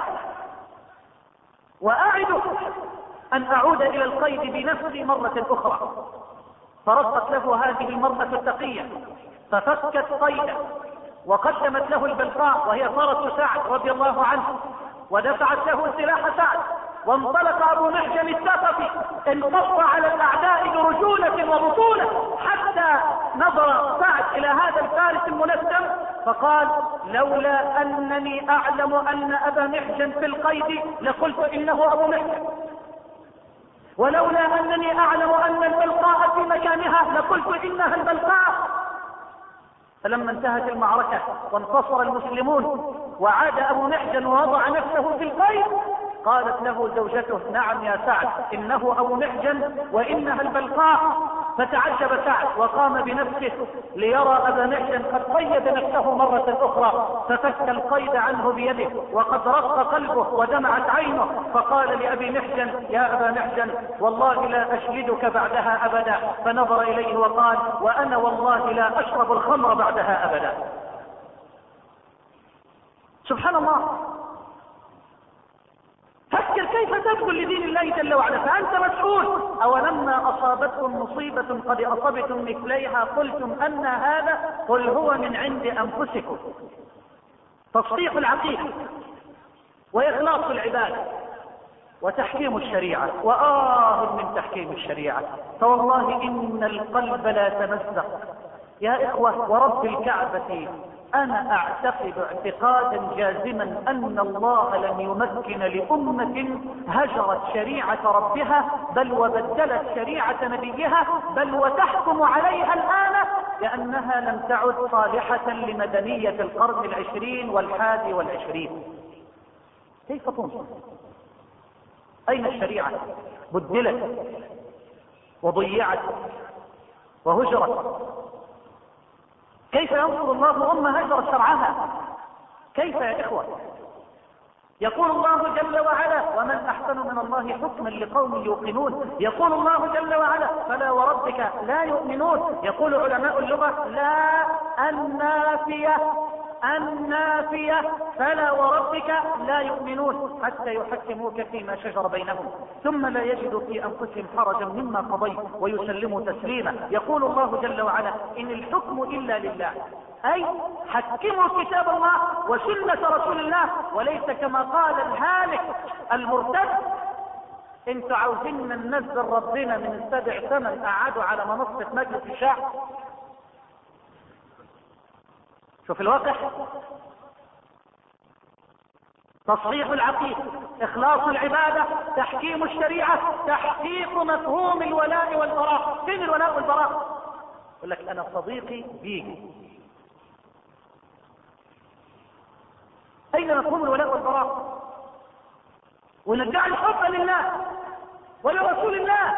وأعدك أن أعود إلى القيد بنفسي مرة أخرى. فرصت له هذه المرأة التقية ففكت قيده وقدمت له البلقاء وهي فرس سعد رضي الله عنه ودفعت له سلاح سعد وانطلق ابو محجن الثقفي انتصر على الاعداء برجولة وبطولة، حتى نظر سعد الى هذا الفارس الملثم فقال: لولا انني اعلم ان ابا محجن في القيد لقلت انه ابو محجن، ولولا انني اعلم ان البلقاء في مكانها لقلت انها البلقاء. فلما انتهت المعركة وانتصر المسلمون وعاد ابو محجن ووضع نفسه في القيد، قالت له زوجته: نعم يا سعد، انه ابو محجن وانها البلقاء. فتعجب سعد وقام بنفسه ليرى ابا محجن قد قيد نفسه مرة اخرى، ففك القيد عنه بيده وقد رق قلبه ودمعت عينه، فقال لابي محجن: يا ابا محجن والله لا اشهدك بعدها ابدا. فنظر اليه وقال: وانا والله لا اشرب الخمر بعدها ابدا. سبحان الله. فكر كيف تدخل لدين الله جل وعلا فأنت مسؤول. أولما أصابتكم مصيبة قد أصبتم مثليها قلتم أن هذا، قل هو من عند أنفسكم. تصحيح العقيدة وإخلاص العبادة وتحكيم الشريعة، وآه من تحكيم الشريعة، فوالله إن القلب لا تمزق يا إخوة. ورب الكعبة أنا أعتقد اعتقادا جازما أن الله لم يمكن لأمة هجرت شريعة ربها بل وبدلت شريعة نبيها بل وتحكم عليها الآن لأنها لم تعد صالحة لمدنية القرن العشرين والحادي والعشرين. كيف تنصر؟ أين الشريعة؟ بدلت وضيعت وهجرت. كيف ينصر الله أمة هجرت شرعها؟ كيف يا إخوة؟ يقول الله جل وعلا: ومن أحسن من الله حكما لقوم يوقنون. يقول الله جل وعلا: فلا وربك لا يؤمنون. يقول علماء اللغة: لا النافية النافية فلا وربك لا يؤمنون حتى يحكموك فيما شجر بينهم ثم لا يجدوا في أنفسهم حرجا مما قضيت ويسلموا تسليما. يقول الله جل وعلا: إن الحكم إلا لله، أي حكموا كتاب الله وسنة رسول الله، وليس كما قال الهالك المرتد: انتوا عاوزين ننزل ربنا من السبع ثمن قعدوا على منصة مجلس الشعب. شوف الواقع. تصحيح العقيدة، إخلاص العبادة، تحكيم الشريعة، تحقيق مفهوم الولاء والبراء. فين الولاء والبراء؟ يقول لك أنا صديقي بيجي. أين مفهوم الولاء والبراء؟ وندعي الحب لله ولرسول الله.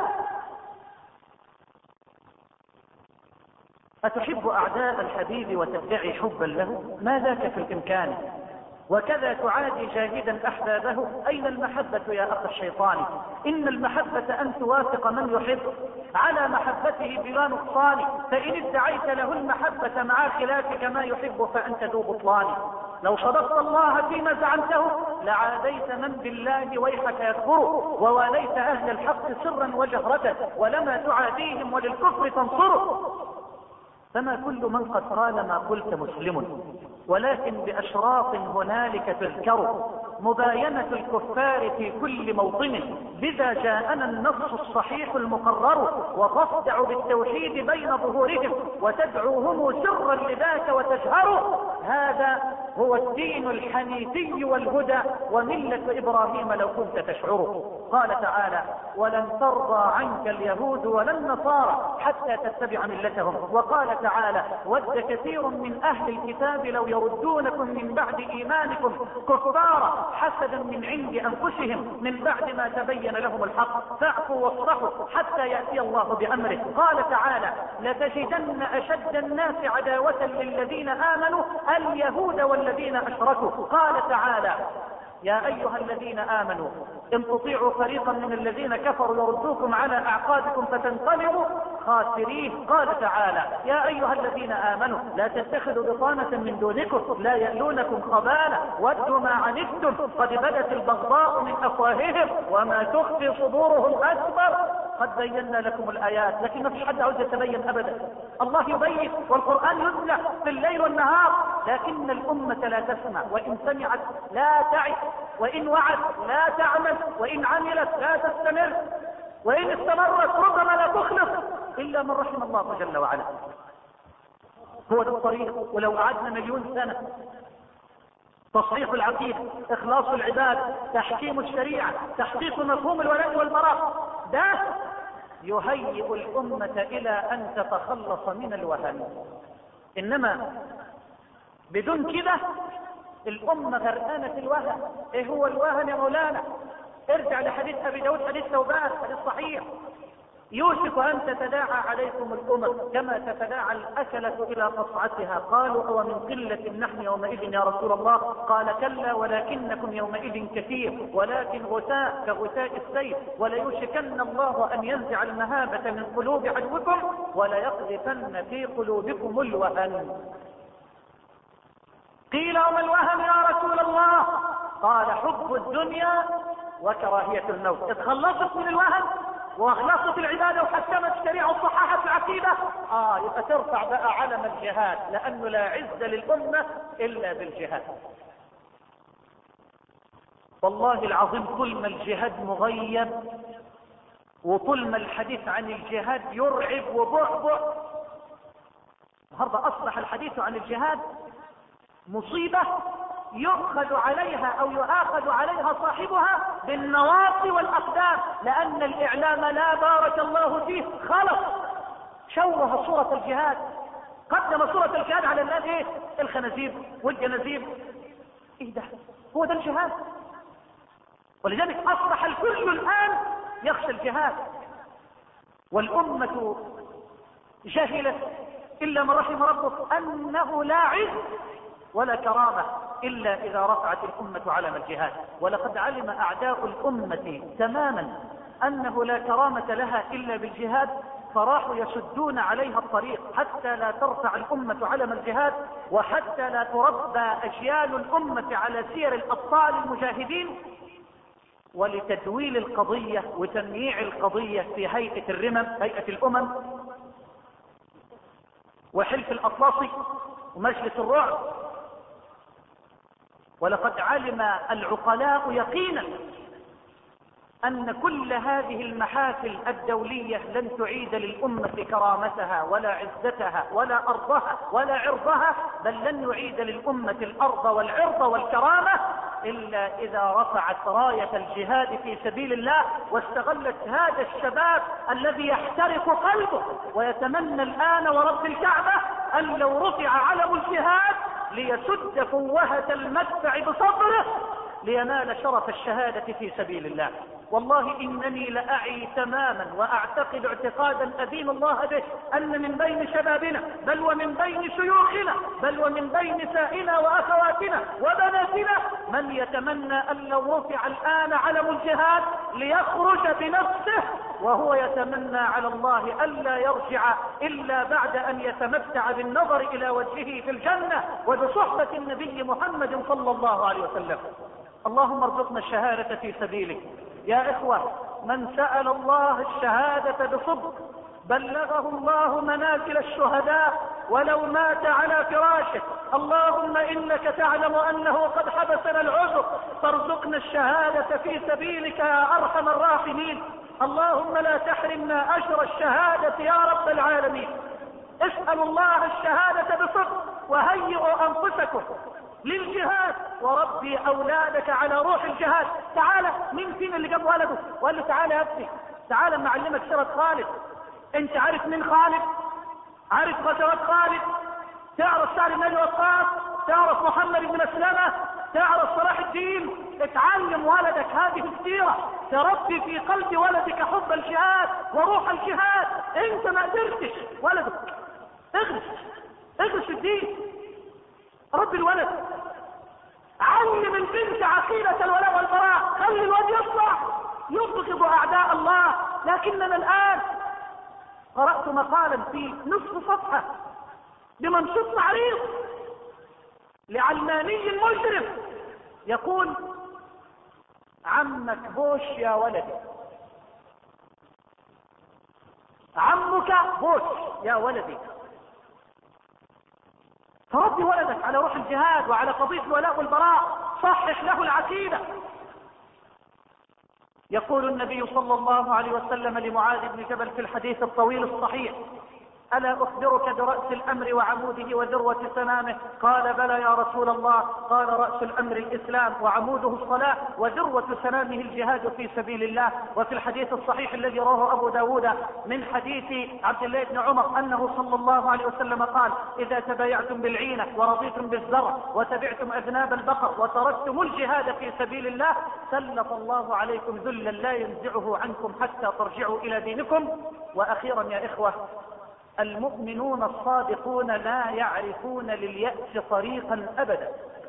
أتحب أعداء الحبيب وتدعي حبا له؟ ما ذاك في الإمكان. وكذا تعادي جاهدا أحبابه. أين المحبة يا أخ الشيطان؟ إن المحبة أن توافق من يحب على محبته بلا نقصان، فإن ادعيت له المحبة مع خلافك ما يحب فأنت ذو بطلان. لو صدقت الله فيما زعمته لعاديت من بالله ويحك يكفره، وواليت أهل الحق سرا وجهرة، ولما تعاديهم وللكفر تنصره. فما كل من قد قال ما قلت مسلم، ولكن بأشراط هنالك تذكر مباينة الكفار في كل موطن، بذا جاءنا النص الصحيح المقرر، وتصدع بالتوحيد بين ظهورهم وتدعوهم سرا لذاك وتجهروا. هذا هو الدين الحنيفي والهدى وملة إبراهيم لو كنت تشعر. قال تعالى: ولن ترضى عنك اليهود ولا النصارى حتى تتبع ملتهم. وقال تعالى: ود كثير من أهل الكتاب لو يردونكم من بعد إيمانكم كفارا حسدا من عند أنفسهم من بعد ما تبين لهم الحق فاعفوا واصفحوا حتى يأتي الله بأمره. قال تعالى: لتجدن أشد الناس عداوة للذين آمنوا اليهود والذين أشركوا. قال تعالى: يا أيها الذين آمنوا إن تطيعوا فريقا من الذين كفروا يردوكم على أعقابكم فتنقلبوا خاسرين. قال تعالى: يا أيها الذين آمنوا لا تتخذوا بطانة من دونكم لا يألونكم خبالا ودوا ما عنتم قد بدت البغضاء من أفواههم وما تخفي صدورهم أكبر. قد بينا لكم الآيات، لكن ما فيش حد عاوز يتبين أبدا. الله يبين والقرآن يتلى في الليل والنهار، لكن الأمة لا تسمع، وإن سمعت لا تعي، وإن وعت لا تعمل، وإن عملت لا تستمر، وإن استمرت ربما لا تخلص إلا من رحم الله جل وعلا. هو ده الطريق. ولو قعدنا مليون سنة تصحيح العقيدة، إخلاص العباد، تحكيم الشريعة، تحقيق مفهوم الولاء والبراء، ده يهيئ الأمة إلى أن تتخلص من الوهن. إنما بدون كده الأمة غرقانة في الوهن. إيه هو الوهن يا مولانا؟ ارجع لحديث أبي داود، حديث ثوبان، حديث صحيح: يوشك أن تتداعى عليكم الأمم كما تتداعى الأكلة إلى قصعتها. قالوا أو من قلة نحن يومئذ يا رسول الله؟ قال كلا ولكنكم يومئذ كثير، ولكن غثاء كغثاء السيل، وليوشكن الله أن ينزع المهابة من قلوب عدوكم وليقذفن في قلوبكم الوهن. قيل وما الوهن يا رسول الله؟ قال حب الدنيا وكراهية الموت. اتخلصت من الوهن واخلصت العبادة وحكمت الشريعة وصححت العقيدة، اه يبقى ترفع بقى علم الجهاد، لانه لا عز للامة الا بالجهاد. والله العظيم طول ما الجهاد مغيب وطول ما الحديث عن الجهاد يرعب وبعبع، النهارده اصبح الحديث عن الجهاد مصيبة يؤخذ عليها او يؤاخذ عليها صاحبها بالنواصي والاقدام، لان الاعلام لا بارك الله فيه خلص شوه صورة الجهاد، قدم صورة الجهاد على الناس ايه؟ الخنازير والجنازير. ايه ده؟ هو ده الجهاد؟ ولذلك اصبح الكل الان يخشى الجهاد، والامة جهلت الا من رحم ربك انه لا عز ولا كرامة إلا إذا رفعت الأمة علم الجهاد. ولقد علم أعداء الأمة تماما أنه لا كرامة لها إلا بالجهاد، فراحوا يسدون عليها الطريق حتى لا ترفع الأمة علم الجهاد، وحتى لا تربى أجيال الأمة على سير الأبطال المجاهدين، ولتدويل القضية وتمييع القضية في هيئة الرمم، هيئة الأمم وحلف الأطلسي ومجلس الرعب. ولقد علم العقلاء يقينا أن كل هذه المحافل الدولية لن تعيد للأمة كرامتها ولا عزتها ولا أرضها ولا عرضها، بل لن يعيد للأمة الأرض والعرض والكرامة إلا إذا رفعت راية الجهاد في سبيل الله، واستغلت هذا الشباب الذي يحترق قلبه ويتمنى الآن ورب الكعبة أن لو رفع علم الجهاد ليسد فوهة المدفع بصدره لينال شرف الشهادة في سبيل الله. والله إنني لأعي تماما وأعتقد اعتقادا أدين الله به أن من بين شبابنا بل ومن بين شيوخنا بل ومن بين نسائنا وأخواتنا وبناتنا من يتمنى أن لو رفع الآن علم الجهاد ليخرج بنفسه وهو يتمنى على الله ألا يرجع إلا بعد أن يتمتع بالنظر إلى وجهه في الجنة وبصحبة النبي محمد صلى الله عليه وسلم. اللهم ارزقنا الشهادة في سبيلك. يا إخوة، من سأل الله الشهادة بصدق بلغه الله منازل الشهداء ولو مات على فراشه. اللهم إنك تعلم أنه قد حبسنا العذر، فارزقنا الشهادة في سبيلك يا أرحم الراحمين. اللهم لا تحرمنا أجر الشهادة يا رب العالمين. اسألوا الله الشهادة بصدق وهيئوا أنفسكم للجهاد وربي أولادك على روح الجهاد. تعالى، مين فينا اللي جاب ولده وقال له تعالى يا ابني تعالى ما اعلمك سيرة خالد؟ انت عارف مين خالد؟ عارف غزوات خالد؟ تعرف سعد بن ابي وقاص؟ تعرف محمد بن مسلمة؟ تعرف صلاح الدين؟ اتعلم ولدك هذه السيرة، تربي في قلب ولدك حب الجهاد وروح الجهاد. انت ما قدرتش ولدك، اغرس اغرس الدين، رب الولد، علم البنت عقيدة الولاء والبراء، خلي الواد يطلع يبغض اعداء الله. لكننا الان قرأت مقالا في نصف صفحة بمنشط عريض لعلماني مجرم يقول عمك بوش يا ولدي، عمك بوش يا ولدي، فربي ولدك على روح الجهاد وعلى قضية الولاء والبراء، صحح له العقيدة. يقول النبي صلى الله عليه وسلم لمعاذ بن جبل في الحديث الطويل الصحيح: ألا أخبرك برأس الأمر وعموده وذروة سنامه؟ قال: بلى يا رسول الله. قال: رأس الأمر الإسلام، وعموده الصلاة، وذروة سنامه الجهاد في سبيل الله. وفي الحديث الصحيح الذي رواه أبو داود من حديث عبد الله بن عمر أنه صلى الله عليه وسلم قال: إذا تبايعتم بالعينة ورضيتم بالزرع وتبعتم أذناب البقر وتركتم الجهاد في سبيل الله سلط الله عليكم ذلا لا ينزعه عنكم حتى ترجعوا إلى دينكم. وأخيرا يا إخوة، المؤمنون الصادقون لا يعرفون لليأس طريقا أبدا.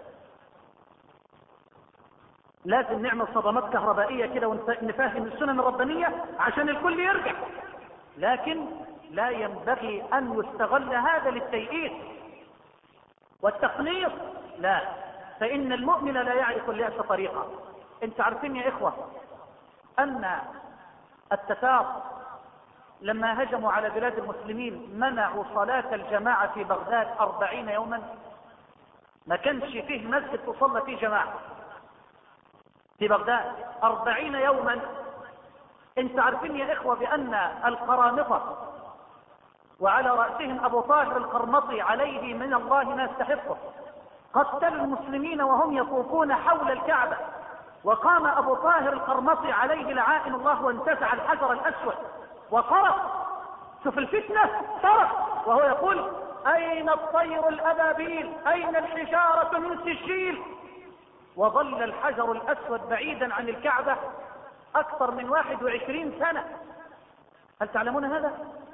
لازم نعمل صدمات كهربائية كده ونفهم السنن الربانية عشان الكل يرجع، لكن لا ينبغي أن يستغل هذا للتيئيس والتقنيط، لا، فإن المؤمن لا يعرف اليأس طريقا. انت عارفين يا إخوة أن التتار لما هجموا على بلاد المسلمين منعوا صلاة الجماعة في بغداد أربعين يوما، ما كانش فيه مسجد تصلى فيه جماعة في بغداد أربعين يوما. انت عارفين يا إخوة بأن القرامطة وعلى رأسهم أبو طاهر القرمطي عليه من الله ما يستحقه قتلوا المسلمين وهم يطوفون حول الكعبة، وقام أبو طاهر القرمطي عليه لعائن الله وانتزع الحجر الأسود وصرخ، شوف الفتنة، صرخ وهو يقول: أين الطير الأبابيل؟ أين الحجارة من سجيل؟ وظل الحجر الأسود بعيدا عن الكعبة أكثر من واحد وعشرين سنة. هل تعلمون هذا؟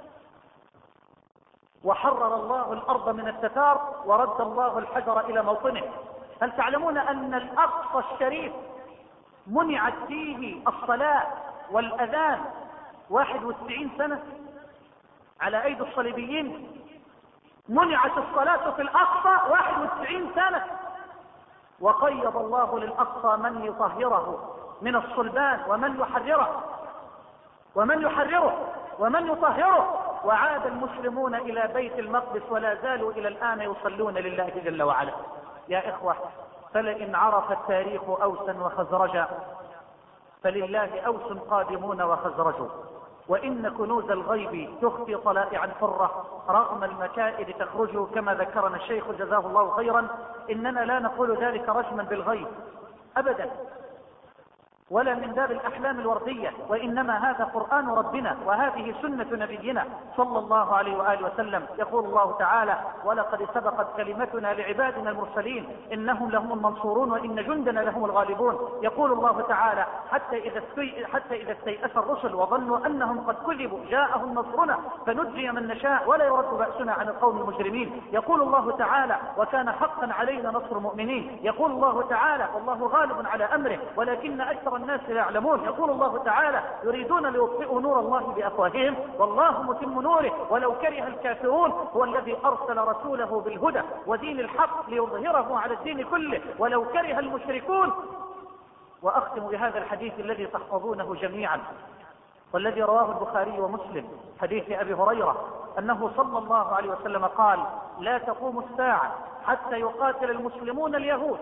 وحرر الله الأرض من التتار ورد الله الحجر إلى موطنه. هل تعلمون أن الأقصى الشريف منعت فيه الصلاة والأذان واحد وتسعين سنة على أيدي الصليبيين؟ منعت الصلاة في الأقصى واحد وتسعين سنة، وقيض الله للأقصى من يطهره من الصلبان ومن يحرره ومن يحرره ومن يطهره، وعاد المسلمون إلى بيت المقدس ولا زالوا إلى الآن يصلون لله جل وعلا. يا إخوة، فلئن عرف التاريخ أوسا وخزرجا فلله أوس قادمون وخزرج، وإن كنوز الغيب تخفي طلائعا حرة رغم المكائد تخرج، كما ذكرنا الشيخ جزاه الله خيرا. إننا لا نقول ذلك رجما بالغيب أبدا ولا من باب الأحلام الوردية، وإنما هذا قرآن ربنا وهذه سنة نبينا صلى الله عليه وآله وسلم. يقول الله تعالى: ولقد سبقت كلمتنا لعبادنا المرسلين إنهم لهم المنصورون وإن جندنا لهم الغالبون. يقول الله تعالى: حتى إذا حتى إذا استيأس الرسل وظنوا أنهم قد كذبوا جاءهم نصرنا فنجي من نشاء ولا يرد بأسنا عن القوم المجرمين. يقول الله تعالى: وكان حقا علينا نصر المؤمنين. يقول الله تعالى: والله غالب على أمره ولكن أكثر الناس لا يعلمون. يقول الله تعالى: يريدون ليطفئوا نور الله بأفواههم والله متم نوره ولو كره الكافرون. هو الذي أرسل رسوله بالهدى ودين الحق ليظهره على الدين كله ولو كره المشركون. وأختم بهذا الحديث الذي تحفظونه جميعا والذي رواه البخاري ومسلم، حديث أبي هريرة أنه صلى الله عليه وسلم قال: لا تقوم الساعة حتى يقاتل المسلمون اليهود.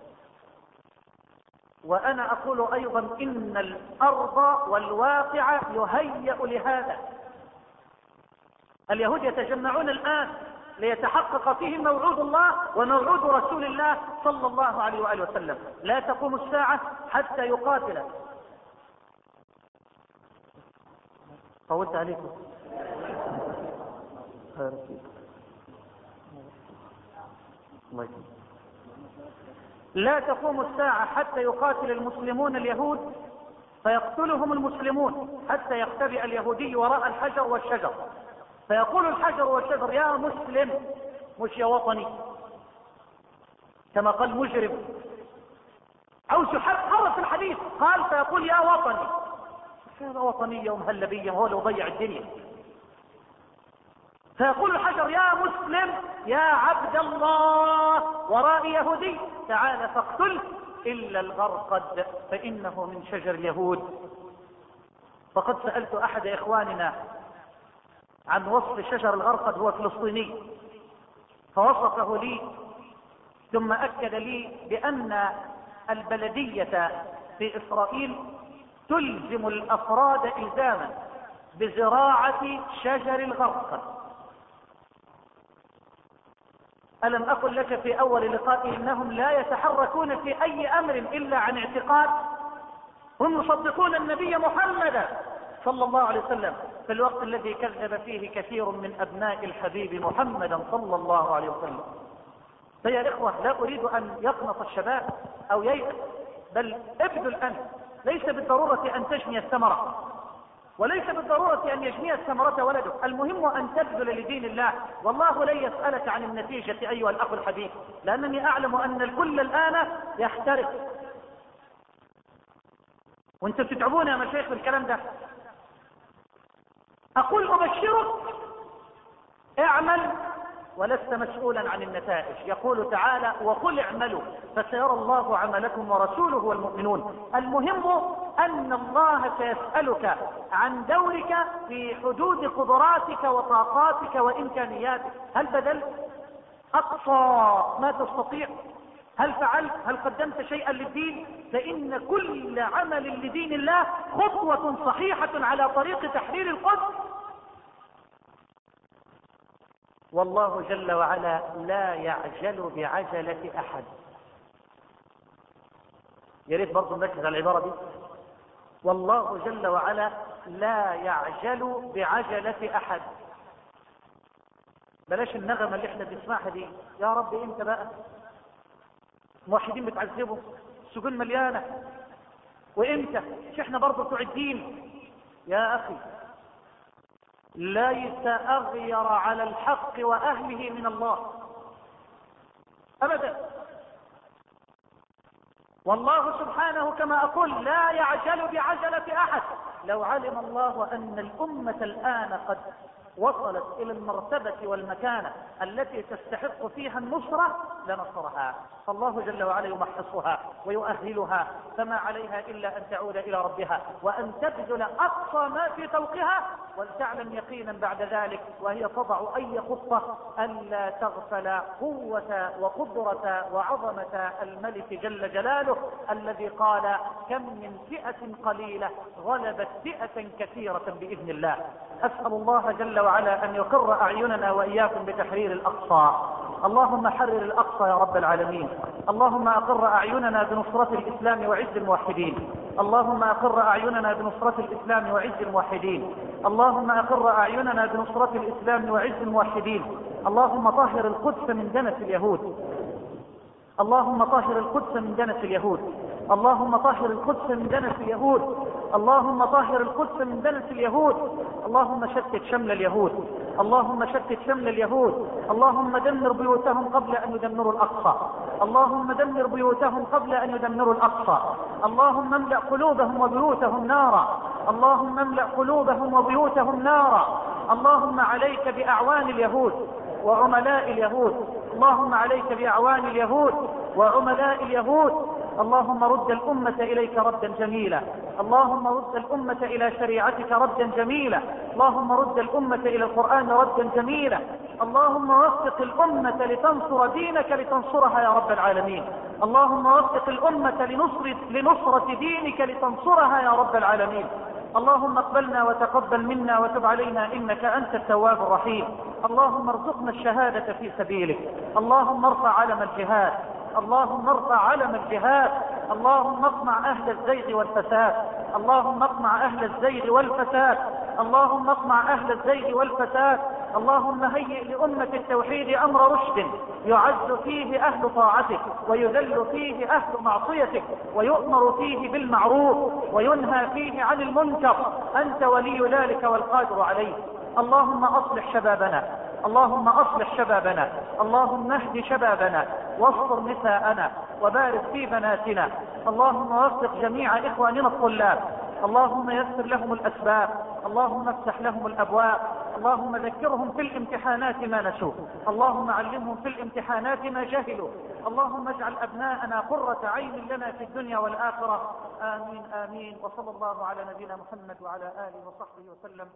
وأنا أقول أيضا إن الأرض والواقع يهيأ لهذا. اليهود يتجمعون الآن ليتحقق فيهم موعود الله وموعود رسول الله صلى الله عليه وآله وسلم. لا تقوم الساعة حتى يقاتل. طولت عليكم. لا تقوم الساعة حتى يقاتل المسلمون اليهود فيقتلهم المسلمون حتى يختبئ اليهودي وراء الحجر والشجر فيقول الحجر والشجر: يا مسلم، مش يا وطني كما قال مجرم أو حرف الحديث، قال فيقول: يا وطني. هذا وطنية ومهلبية وهو لو ضيع الدنيا. فيقول الحجر: يا مسلم يا عبد الله، وراء يهودي، تعال فاقتل إلا الغرقد فإنه من شجر اليهود. فقد سألت أحد إخواننا عن وصف شجر الغرقد هو فلسطيني، فوصفه لي ثم أكد لي بأن البلدية في إسرائيل تلزم الأفراد إلزاما بزراعة شجر الغرقد. ألم أقل لك في أول لقاء إنهم لا يتحركون في أي أمر إلا عن اعتقاد؟ هم يصدقون النبي محمد صلى الله عليه وسلم في الوقت الذي كذب فيه كثير من أبناء الحبيب محمدا صلى الله عليه وسلم. فيا الإخوة، لا أريد أن يقنط الشباب أو ييأس، بل ابذل أنت. ليس بالضرورة أن تجني الثمرة، وليس بالضرورة أن يجني الثمرة ولدك، المهم أن تبذل لدين الله، والله لن يسألك عن النتيجة أيها الأخ الحبيب، لأنني أعلم أن الكل الآن يحترق. وانتم تتعبون يا مشايخ بالكلام ده. أقول أبشرك، اعمل ولست مسؤولا عن النتائج. يقول تعالى: وقل اعملوا فسيرى الله عملكم ورسوله والمؤمنون. المهم أن الله سيسألك عن دورك في حدود قدراتك وطاقاتك وإمكانياتك. هل بذلت أقصى ما تستطيع؟ هل فعلت؟ هل قدمت شيئا للدين؟ فإن كل عمل لدين الله خطوة صحيحة على طريق تحرير القدس. والله جل وعلا لا يعجل بعجلة أحد. يا ريت برضه نركز على العبارة دي. والله جل وعلا لا يعجل بعجلة أحد. بلاش النغمة اللي احنا بنسمعها دي، يا رب انت بقى موحدين بتعذبوا، السجون مليانة، وامتى؟ مش احنا برضه بتوع الدين؟ يا أخي، ليس أغير على الحق وأهله من الله أبدا. والله سبحانه كما أقول لا يعجل بعجلة أحد. لو علم الله أن الأمة الآن قد وصلت إلى المرتبة والمكانة التي تستحق فيها النصرة لنصرها، فالله جل وعلا يمحصها ويؤهلها، فما عليها إلا أن تعود إلى ربها وأن تبذل أقصى ما في طوقها، ولتعلم يقينا بعد ذلك وهي تضع أي خطة ألا تغفل قوة وقدرة وعظمة الملك جل جلاله الذي قال: كم من فئة قليلة غلبت فئة كثيرة بإذن الله. أسأل الله جل وعلا أن يقر أعيننا وإياكم بتحرير الأقصى. اللهم حرر الأقصى يا رب العالمين. اللهم أقر أعيننا بنصرة الإسلام وعز الموحدين. اللهم أقر أعيننا بنصرة الإسلام وعز الموحدين. اللهم أقر أعيننا بنصرة الإسلام وعز الموحدين. اللهم طهر القدس من دنس اليهود. اللهم طهر القدس من دنس اليهود. اللهم طهر القدس من دنس اليهود. اللهم طهر القدس من دنس اليهود. اللهم شتت شمل اليهود. اللهم شتت شمل اليهود. اللهم دمر بيوتهم قبل أن يدمروا الأقصى. اللهم دمر بيوتهم قبل أن يدمروا الأقصى. اللهم املأ قلوبهم وبيوتهم نارا. اللهم املأ قلوبهم وبيوتهم نارا. اللهم عليك بأعوان اليهود وعملاء اليهود. اللهم عليك بأعوان اليهود وعملاء اليهود. اللهم رد الأمة إليك ردا جميلا. اللهم رد الأمة إلى شريعتك ردا جميلا. اللهم رد الأمة إلى القرآن ردا جميلا. اللهم وفق الأمة لتنصر دينك لتنصرها يا رب العالمين. اللهم وفق الأمة لنصر لنصرة دينك لتنصرها يا رب العالمين. اللهم اقبلنا وتقبل منا وتب علينا إنك أنت التواب الرحيم. اللهم ارزقنا الشهادة في سبيلك. اللهم ارفع علم الجهاد. اللهم ارفع علم الجهاد. اللهم اقمع أهل الزيغ والفساد. اللهم اقمع أهل الزيغ والفساد. اللهم اقمع أهل الزيغ والفساد. اللهم هيئ لأمة التوحيد أمر رشد يعز فيه أهل طاعتك ويذل فيه أهل معصيتك ويؤمر فيه بالمعروف وينهى فيه عن المنكر. أنت ولي ذلك والقادر عليه. اللهم أصلح شبابنا. اللهم أصلح شبابنا. اللهم اهد شبابنا واصبر نساءنا وبارك في بناتنا. اللهم وفق جميع إخواننا الطلاب. اللهم يسر لهم الأسباب. اللهم افتح لهم الأبواب. اللهم ذكرهم في الامتحانات ما نسوا. اللهم علمهم في الامتحانات ما جهلوا. اللهم اجعل أبناءنا قرة عين لنا في الدنيا والآخرة. آمين آمين. وصلى الله على نبينا محمد وعلى آله وصحبه وسلم.